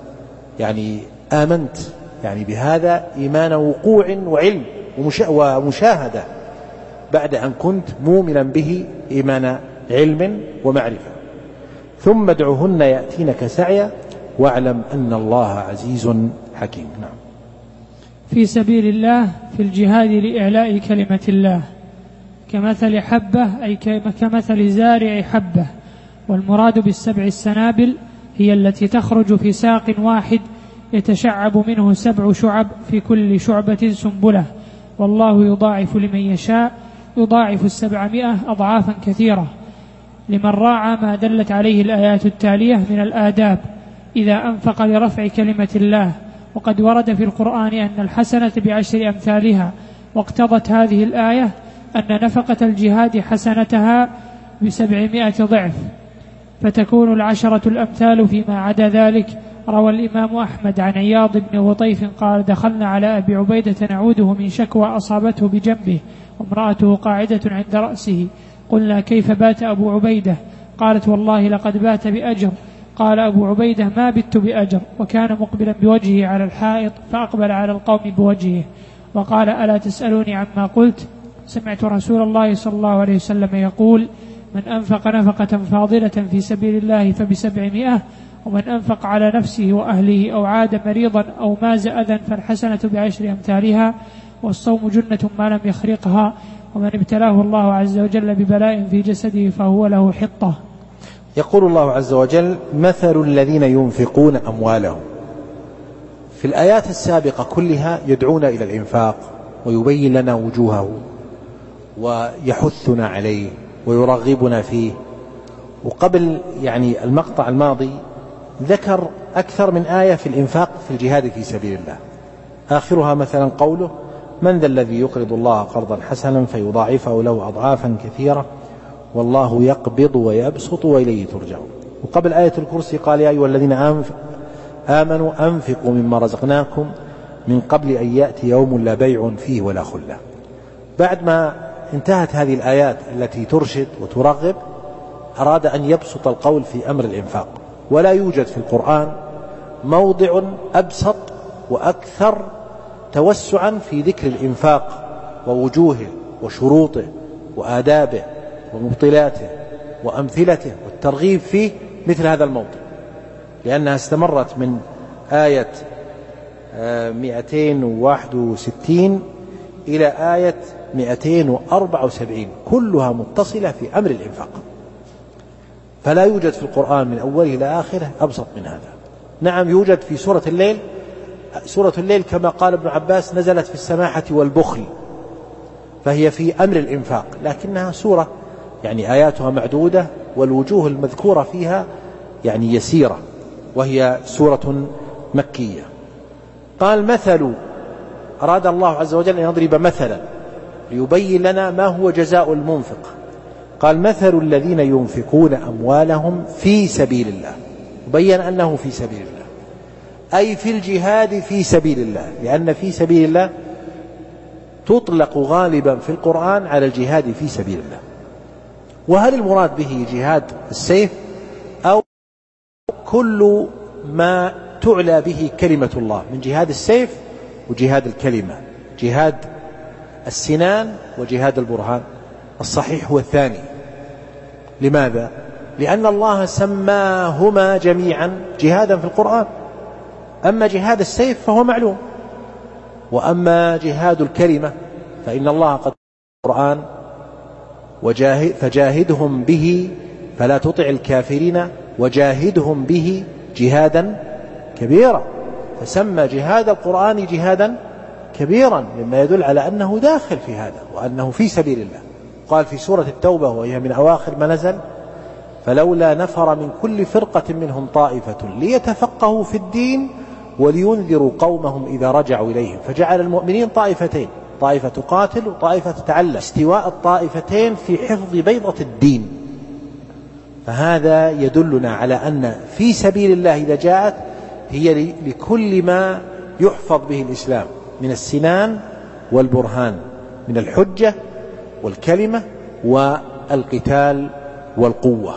آمنت بهذا إيمان وقوع وعلم ومشاهدة، بعد أن كنت مؤمنا به إيمان علم ومعرفة. ثم ادعهن يأتينك سعيا واعلم أن الله عزيز حكيم. نعم. في سبيل الله في الجهاد لإعلاء كلمة الله، كمثل حبة، أي كمثل زارع حبة. والمراد بالسبع السنابل هي التي تخرج في ساق واحد يتشعب منه 7 شعب، في كل شعبة سنبلة، والله يضاعف لمن يشاء، يضاعف 700 أضعافا كثيرة، لمن راعى ما دلت عليه الآيات التالية من الآداب إذا أنفق لرفع كلمة الله. وقد ورد في القرآن أن الحسنة ب10 أمثالها، واقتضت هذه الآية أن نفقة الجهاد حسنتها ب700 ضعف، فتكون 10 الأمثال فيما عدا ذلك. روى الإمام أحمد عن عياض بن غطيف قال: دخلنا على أبي عبيدة نعوده من شكوى أصابته بجنبه وامرأته قاعدة عند رأسه، قلنا: كيف بات أبو عبيدة؟ قالت: والله لقد بات بأجر. قال أبو عبيدة: ما بت بأجر، وكان مقبلا بوجهه على الحائط، فأقبل على القوم بوجهه وقال: ألا تسألوني عما قلت؟ سمعت رسول الله صلى الله عليه وسلم يقول: من أنفق نفقة فاضلة في سبيل الله ب700، ومن أنفق على نفسه وأهله أو عاد مريضا أو ماز أذى فالحسنة ب10 أمثالها، والصوم جنة ما لم يخرقها، ومن ابتلاه الله عز وجل ببلاء في جسده فهو له حطة. يقول الله عز وجل: مثل الذين ينفقون أموالهم. في الآيات السابقة كلها يدعون إلى الإنفاق ويبين لنا وجوهه ويحثنا عليه ويرغبنا فيه. وقبل المقطع الماضي ذكر أكثر من آية في الإنفاق في الجهاد في سبيل الله، آخرها مثلا قوله: من ذا الذي يقرض الله قرضا حسنا فيضاعفه له أضعافا كثيرة والله يقبض ويبسط وإليه ترجعون. وقبل آية الكرسي قال: يا أيها الذين آمنوا أنفقوا مما رزقناكم من قبل أن يأتي يوم لا بيع فيه ولا خلة. بعد ما انتهت هذه الآيات التي ترشد وترغب، أراد أن يبسط القول في أمر الإنفاق. ولا يوجد في القرآن موضع أبسط وأكثر توسعا في ذكر الإنفاق ووجوهه وشروطه وآدابه ومبطلاته وأمثلته والترغيب فيه مثل هذا الموضع، لأنها استمرت من آية 261 إلى آية 274 كلها متصلة في أمر الإنفاق، فلا يوجد في القرآن من أوله إلى آخره أبسط من هذا. نعم يوجد في سورة الليل سورة الليل كما قال ابن عباس نزلت في السماحة والبخل، فهي في أمر الإنفاق، لكنها سورة يعني آياتها معدودة والوجوه المذكورة فيها يعني يسيرة، وهي سورة مكية. قال مثل، أراد الله عز وجل أن يضرب مثلا ليبين لنا ما هو جزاء المنفق. قال مثل الذين ينفقون أموالهم في سبيل الله، بين أنه في سبيل الله أي في الجهاد في سبيل الله، لأن في سبيل الله تطلق غالبا في القرآن على الجهاد في سبيل الله. وهل المراد به جهاد السيف أو كل ما تعلى به كلمة الله من جهاد السيف وجهاد الكلمة، جهاد السنان وجهاد البرهان؟ الصحيح هو الثاني. لماذا؟ لأن الله سماهما جميعا جهادا في القرآن. أما جهاد السيف فهو معلوم، وأما جهاد الكلمة فإن الله قد القرآن فجاهدهم به فلا تطع الكافرين وجاهدهم به جهادا كبيرا، فسمى جهاد القرآن جهادا كبيرا مما يدل على أنه داخل في هذا وأنه في سبيل الله. قال في سورة التوبة وهي من أواخر ما نزل فلولا نفر من كل فرقة منهم طائفة ليتفقهوا في الدين ولينذروا قومهم إذا رجعوا إليهم، فجعل المؤمنين طائفتين، طائفة تقاتل وطائفة تتعلم، استواء الطائفتين في حفظ بيضة الدين. فهذا يدلنا على أن في سبيل الله إذا جاءت هي لكل ما يحفظ به الإسلام من السنان والبرهان، من الحجة والكلمة والقتال والقوة.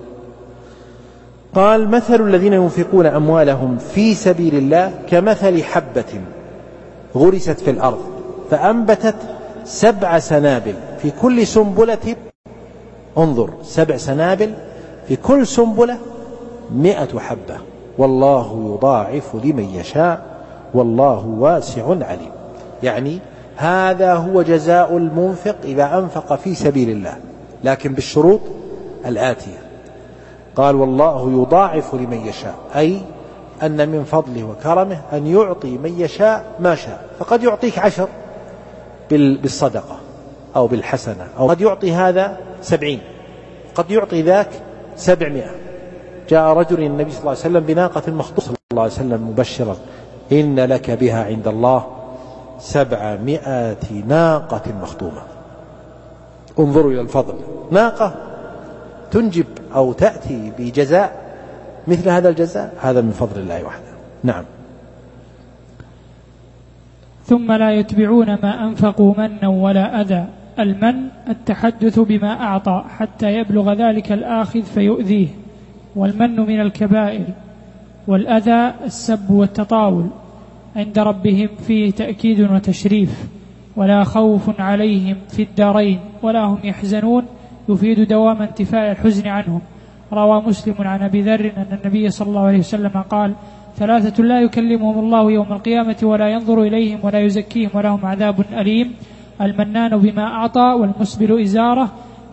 قال مثل الذين ينفقون أموالهم في سبيل الله كمثل حبة غرست في الأرض فأنبتت 7 سنابل في كل سنبلة، انظر 7 سنابل في كل سنبلة 100 حبة والله يضاعف لمن يشاء والله واسع عليم. يعني هذا هو جزاء المنفق إذا أنفق في سبيل الله، لكن بالشروط الآتية. قال والله يضاعف لمن يشاء، أي أن من فضله وكرمه أن يعطي من يشاء ما شاء، فقد يعطيك 10 بالصدقة أو بالحسنة، أو قد يعطي هذا 70، قد يعطي ذاك 700. جاء رجل النبي صلى الله عليه وسلم بناقة مخطومة صلى الله عليه وسلم مبشرا إن لك بها عند الله 700 ناقة مخطومة. انظروا إلى الفضل، ناقة تنجب أو تأتي بجزاء مثل هذا الجزاء، هذا من فضل الله وحده. نعم. ثم لا يتبعون ما أنفقوا منا ولا أذى. المن التحدث بما أعطى حتى يبلغ ذلك الآخذ فيؤذيه، والمن من الكبائر. والأذى السب والتطاول. عند ربهم فيه تأكيد وتشريف. ولا خوف عليهم في الدارين ولا هم يحزنون، يفيد دوام انتفاء الحزن عنهم. روى مسلم عن أبي ذر أن النبي صلى الله عليه وسلم قال 3 لا يكلمهم الله يوم القيامة ولا ينظر إليهم ولا يزكيهم ولهم عذاب أليم: المنان بما أعطى، والمسبل إزاره،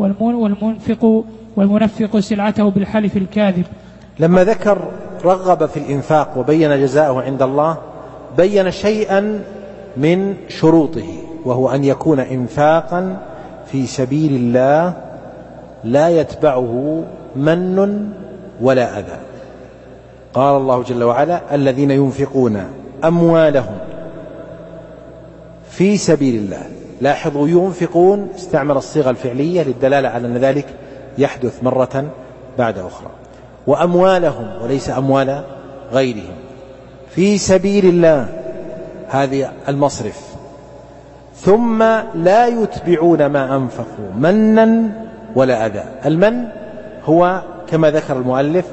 والمنفق سلعته بالحلف الكاذب. لما ذكر رغب في الإنفاق وبين جزاءه عند الله، بين شيئا من شروطه، وهو أن يكون إنفاقا في سبيل الله لا يتبعه من ولا أذى. قال الله جل وعلا الذين ينفقون أموالهم في سبيل الله. لاحظوا ينفقون استعمل الصيغة الفعلية للدلالة على أن ذلك يحدث مرة بعد أخرى. وأموالهم وليس أموال غيرهم في سبيل الله، هذه المصرف. ثم لا يتبعون ما أنفقوا منا ولا أذى. المن هو كما ذكر المؤلف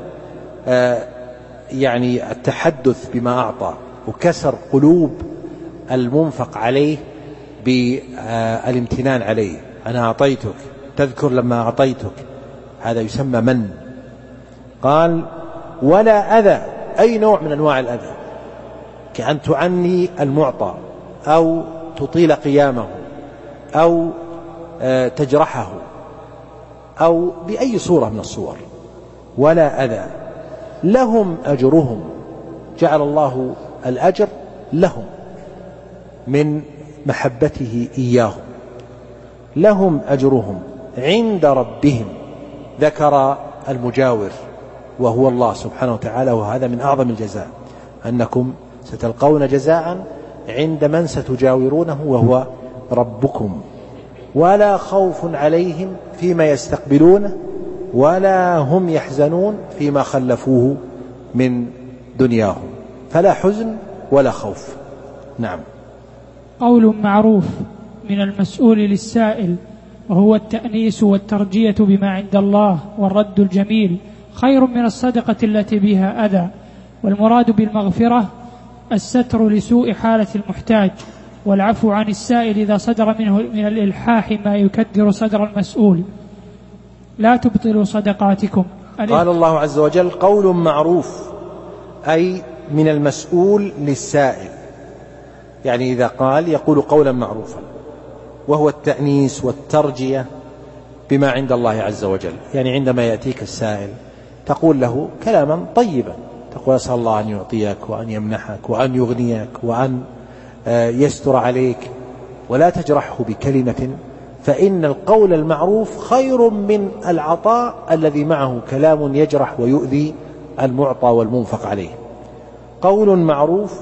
يعني التحدث بما أعطى وكسر قلوب المنفق عليه بالامتنان عليه. أنا أعطيتك، تذكر لما أعطيتك، هذا يسمى من. قال ولا أذى، أي نوع من أنواع الأذى، كأن تعني المعطى أو تطيل قيامه أو تجرحه أو بأي صورة من الصور. ولا أذى، لهم أجرهم. جعل الله الأجر لهم من محبته إياهم، لهم أجرهم عند ربهم. ذكر المجاور وهو الله سبحانه وتعالى، وهذا من أعظم الجزاء، أنكم ستلقون جزاء عند من ستجاورونه وهو ربكم، ولا خوف عليهم فيما يستقبلونه ولا هم يحزنون فيما خلفوه من دنياهم، فلا حزن ولا خوف. نعم. قول معروف من المسؤول للسائل، وهو التأنيس والترجية بما عند الله والرد الجميل، خير من الصدقة التي بها أذى. والمراد بالمغفرة الستر لسوء حالة المحتاج، والعفو عن السائل إذا صدر منه من الإلحاح ما يكدر صدر المسؤول. لا تبطلوا صدقاتكم. قال الله عز وجل: قول معروف، أي من المسؤول للسائل، يعني إذا قال يقول قولا معروفا، وهو التأنيس والترجية بما عند الله عز وجل. يعني عندما يأتيك السائل تقول له كلاما طيبا، تقول: أسأل الله أن يعطيك وأن يمنحك وأن يغنيك وأن يستر عليك، ولا تجرحه بكلمة، فإن القول المعروف خير من العطاء الذي معه كلام يجرح ويؤذي المعطى والمنفق عليه. قول معروف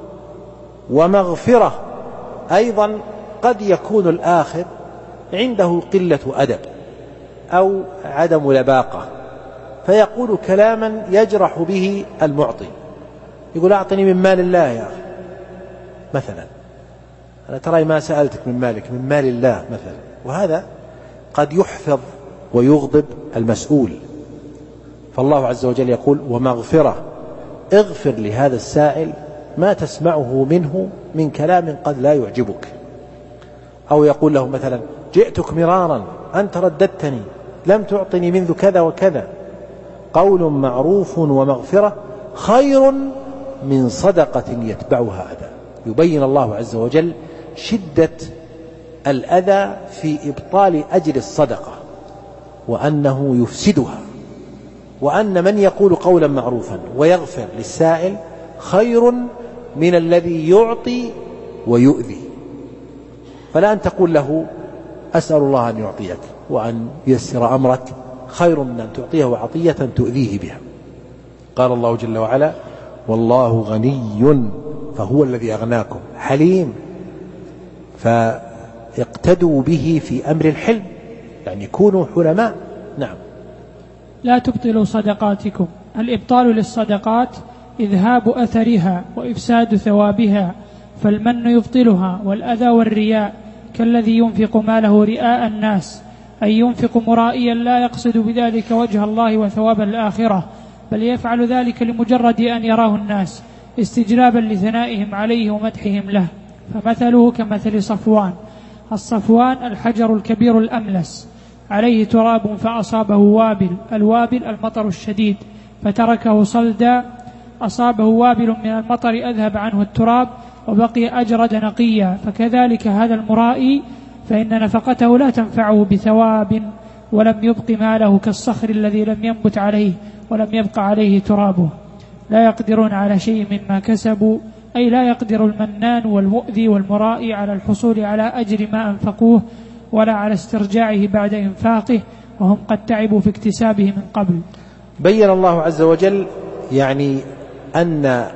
ومغفرة. أيضا قد يكون الآخر عنده قلة أدب أو عدم لباقة، فيقول كلاما يجرح به المعطي، يقول: أعطني من مال الله يا أخي مثلا، أنا ترى ما سألتك من مالك، من مال الله مثلا. وهذا قد يحفظ ويغضب المسؤول. فالله عز وجل يقول: ومغفرة، اغفر لهذا السائل ما تسمعه منه من كلام قد لا يعجبك. أو يقول له مثلا: جئتك مرارا أنت رددتني، لم تعطني منذ كذا وكذا. قول معروف ومغفرة خير من صدقة يتبعها أذى. يبين الله عز وجل شدة الأذى في إبطال أجر الصدقة، وأنه يفسدها، وأن من يقول قولا معروفا ويغفر للسائل خير من الذي يعطي ويؤذي. فلا أن تقول له: أسأل الله أن يعطيك وأن ييسر أمرك، خير من أن تعطيه عطية تؤذيه بها. قال الله جل وعلا: والله غني فهو الذي أغناكم، حليم، فاقتدوا به في أمر الحلم، يعني كونوا حلماء. نعم. لا تبطلوا صدقاتكم. الإبطال للصدقات إذهاب أثرها وإفساد ثوابها، فالمن يبطلها، والأذى والرياء كالذي ينفق ماله رئاء الناس، أي ينفق مرائيا لا يقصد بذلك وجه الله وثواب الآخرة، بل يفعل ذلك لمجرد أن يراه الناس استجلابا لثنائهم عليه ومدحهم له. فمثله كمثل صفوان. الصفوان الحجر الكبير الأملس، عليه تراب فأصابه وابل، الوابل المطر الشديد، فتركه صلدا، أصابه وابل من المطر أذهب عنه التراب وبقي أجرد نقيا. فكذلك هذا المرائي، فإن نفقته لا تنفعه بثواب، ولم يبق ماله كالصخر الذي لم ينبت عليه ولم يبق عليه ترابه. لا يقدرون على شيء مما كسبوا، أي لا يقدر المنان والمؤذي والمرائي على الحصول على أجر ما أنفقوه، ولا على استرجاعه بعد إنفاقه، وهم قد تعبوا في اكتسابه من قبل. بين الله عز وجل يعني أن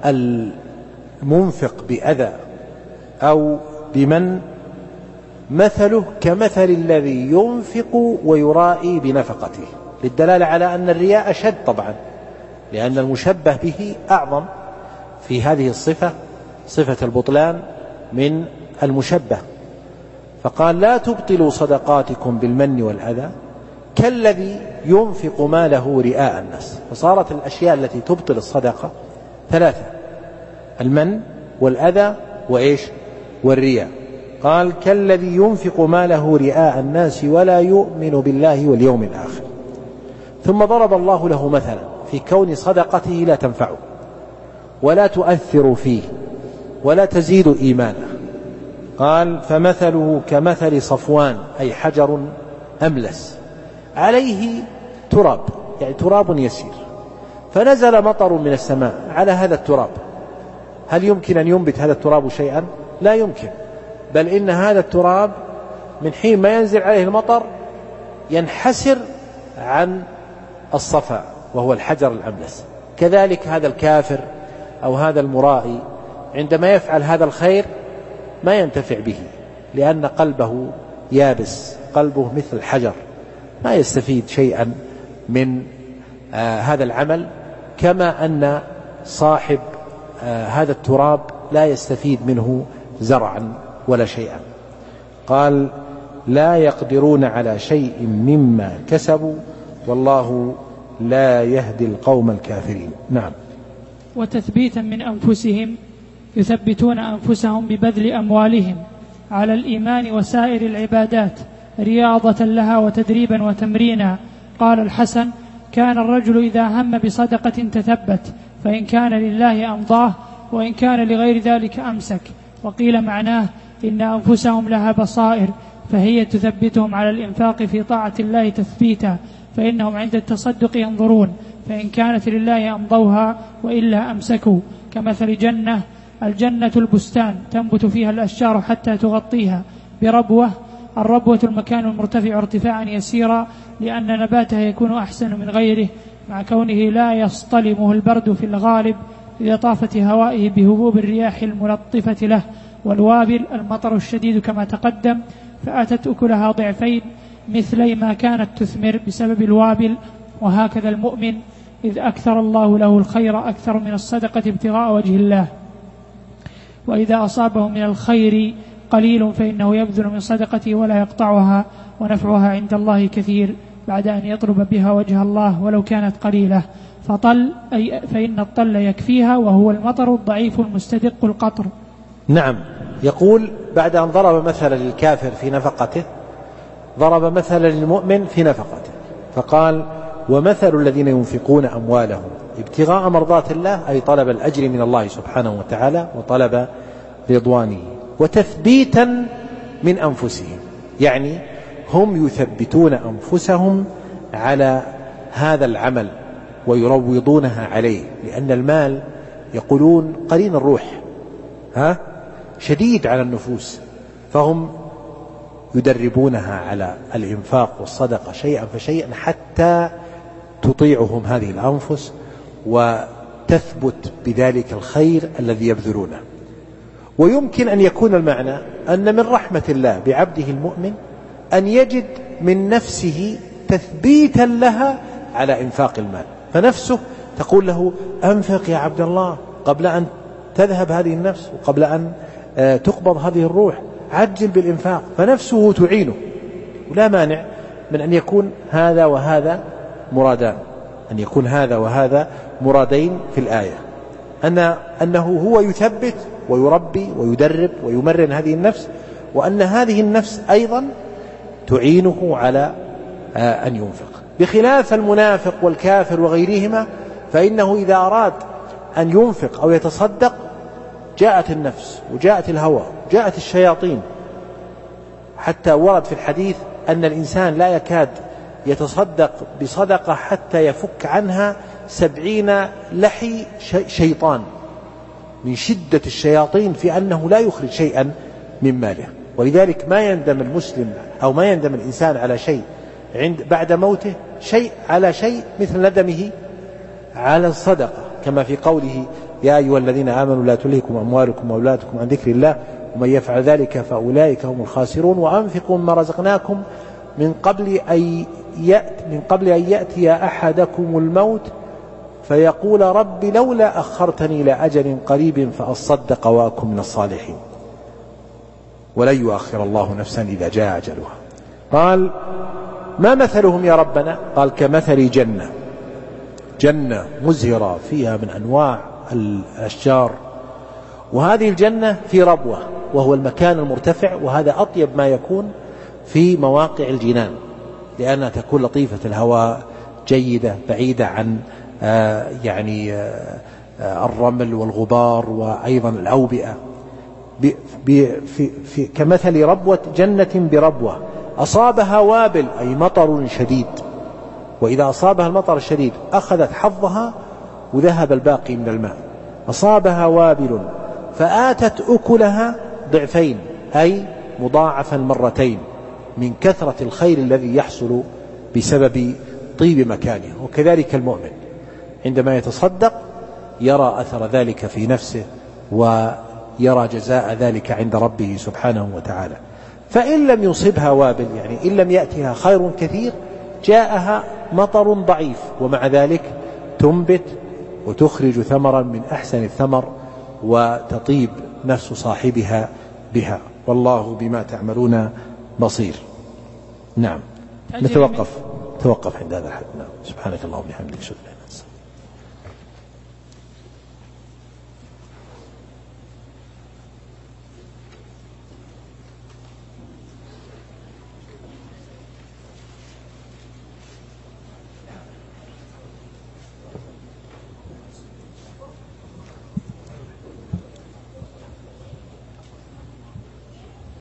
المنفق بأذى أو بمن مثله كمثل الذي ينفق ويرائي بنفقته، للدلالة على أن الرياء أشد طبعا، لأن المشبه به أعظم في هذه الصفة، صفة البطلان، من المشبه. فقال: لا تبطلوا صدقاتكم بالمن والأذى كالذي ينفق ماله رئاء الناس. فصارت الأشياء التي تبطل الصدقة ثلاثة: المن والأذى وإيش؟ والرياء. قال: كالذي ينفق ماله رئاء الناس ولا يؤمن بالله واليوم الآخر. ثم ضرب الله له مثلا في كون صدقته لا تنفعه ولا تؤثر فيه ولا تزيد إيمانه. قال: فمثله كمثل صفوان، أي حجر أملس عليه تراب، يعني تراب يسير، فنزل مطر من السماء على هذا التراب هل يمكن أن ينبت هذا التراب شيئا؟ لا يمكن، بل إن هذا التراب من حين ما ينزل عليه المطر ينحسر عن الصفا وهو الحجر الأملس. كذلك هذا الكافر أو هذا المرائي عندما يفعل هذا الخير ما ينتفع به، لأن قلبه يابس، قلبه مثل الحجر، ما يستفيد شيئا من هذا العمل، كما أن صاحب هذا التراب لا يستفيد منه زرعا ولا شيئا. قال: لا يقدرون على شيء مما كسبوا والله لا يهدي القوم الكافرين. نعم. وتثبيتا من أنفسهم يثبتون أنفسهم ببذل أموالهم على الإيمان وسائر العبادات رياضة لها وتدريبا وتمرينا. قال الحسن: كان الرجل إذا هم بصدقة تثبت، فإن كان لله أمضاه وإن كان لغير ذلك أمسك. وقيل معناه إن أنفسهم لها بصائر فهي تثبتهم على الإنفاق في طاعة الله تثبيتا، فإنهم عند التصدق ينظرون، فإن كانت لله أمضوها وإلا أمسكوا. كمثل جنة، الجنة البستان تنبت فيها الأشجار حتى تغطيها بربوة. الربوة المكان المرتفع ارتفاعا يسيرا، لأن نباتها يكون أحسن من غيره، مع كونه لا يصطلمه البرد في الغالب لطافة هوائه بهبوب الرياح الملطفة له. والوابل المطر الشديد كما تقدم، فأتت أكلها ضعفين مثلي ما كانت تثمر بسبب الوابل. وهكذا المؤمن إذ أكثر الله له الخير أكثر من الصدقة ابتغاء وجه الله، وإذا أصابه من الخير قليل فإنه يبذل من صدقته ولا يقطعها، ونفعها عند الله كثير بعد أن يطلب بها وجه الله ولو كانت قليلة. فإن الطل يكفيها، وهو المطر الضعيف المستدق القطر. نعم. يقول بعد أن ضرب مثلا للكافر في نفقته ضرب مثلا للمؤمن في نفقته، فقال: ومثل الذين ينفقون أموالهم ابتغاء مرضات الله، أي طلب الأجر من الله سبحانه وتعالى وطلب رضوانه، وتثبيتا من أنفسهم، يعني هم يثبتون أنفسهم على هذا العمل ويروضونها عليه، لأن المال يقولون قرين الروح، شديد على النفوس، فهم يدربونها على الإنفاق والصدقة شيئا فشيئا حتى تطيعهم هذه الأنفس وتثبت بذلك الخير الذي يبذلونه. ويمكن أن يكون المعنى أن من رحمة الله بعبده المؤمن أن يجد من نفسه تثبيتا لها على إنفاق المال، فنفسه تقول له: أنفق يا عبد الله قبل أن تذهب هذه النفس وقبل أن تقبض هذه الروح، عجل بالإنفاق، فنفسه تعينه. ولا مانع من أن يكون هذا وهذا مرادان، أن يكون هذا وهذا مرادين في الآية، أنه هو يثبت ويربي ويدرب ويمرن هذه النفس، وأن هذه النفس أيضا تعينه على أن ينفق، بخلاف المنافق والكافر وغيرهما، فإنه إذا أراد أن ينفق أو يتصدق جاءت النفس وجاءت الهوى وجاءت الشياطين، حتى ورد في الحديث أن الإنسان لا يكاد يتصدق بصدقة حتى يفك عنها 70 لحي شيطان، من شدة الشياطين في أنه لا يخرج شيئا من ماله. ولذلك ما يندم المسلم أو ما يندم الإنسان على شيء بعد موته على شيء مثل ندمه على الصدقة، كما في قوله: يا أيها الذين آمنوا لا تلهكم أموالكم وأولادكم عن ذكر الله ومن يفعل ذلك فأولئك هم الخاسرون، وأنفقوا مما رزقناكم من قبل أن يأتي أحدكم الموت فيقول: رب لولا أخرتني إلى أجل قريب فأصدق وأكن من الصالحين ولن يؤخر الله نفسا إذا جاء أجلها. قال: ما مثلهم يا ربنا؟ قال: كمثل جنة مزهرة فيها من أنواع الأشجار، وهذه الجنة في ربوة وهو المكان المرتفع، وهذا أطيب ما يكون في مواقع الجنان، لأنها تكون لطيفة الهواء، جيدة، بعيدة عن الرمل والغبار وأيضا الأوبئة. كمثل جنة بربوة أصابها وابل، أي مطر شديد، وإذا أصابها المطر الشديد أخذت حظها وذهب الباقي من الماء، أصابها وابل فآتت أكلها ضعفين، أي مضاعفا مرتين، من كثرة الخير الذي يحصل بسبب طيب مكانه. وكذلك المؤمن عندما يتصدق يرى أثر ذلك في نفسه ويرى جزاء ذلك عند ربه سبحانه وتعالى. فإن لم يصبها وابل، يعني إن لم يأتها خير كثير، جاءها مطر ضعيف، ومع ذلك تنبت وتخرج ثمرا من أحسن الثمر وتطيب نفس صاحبها بها، والله بما تعملون بصير. نعم، توقف عند هذا الحد. نعم، سبحانك اللهم وبحمدك.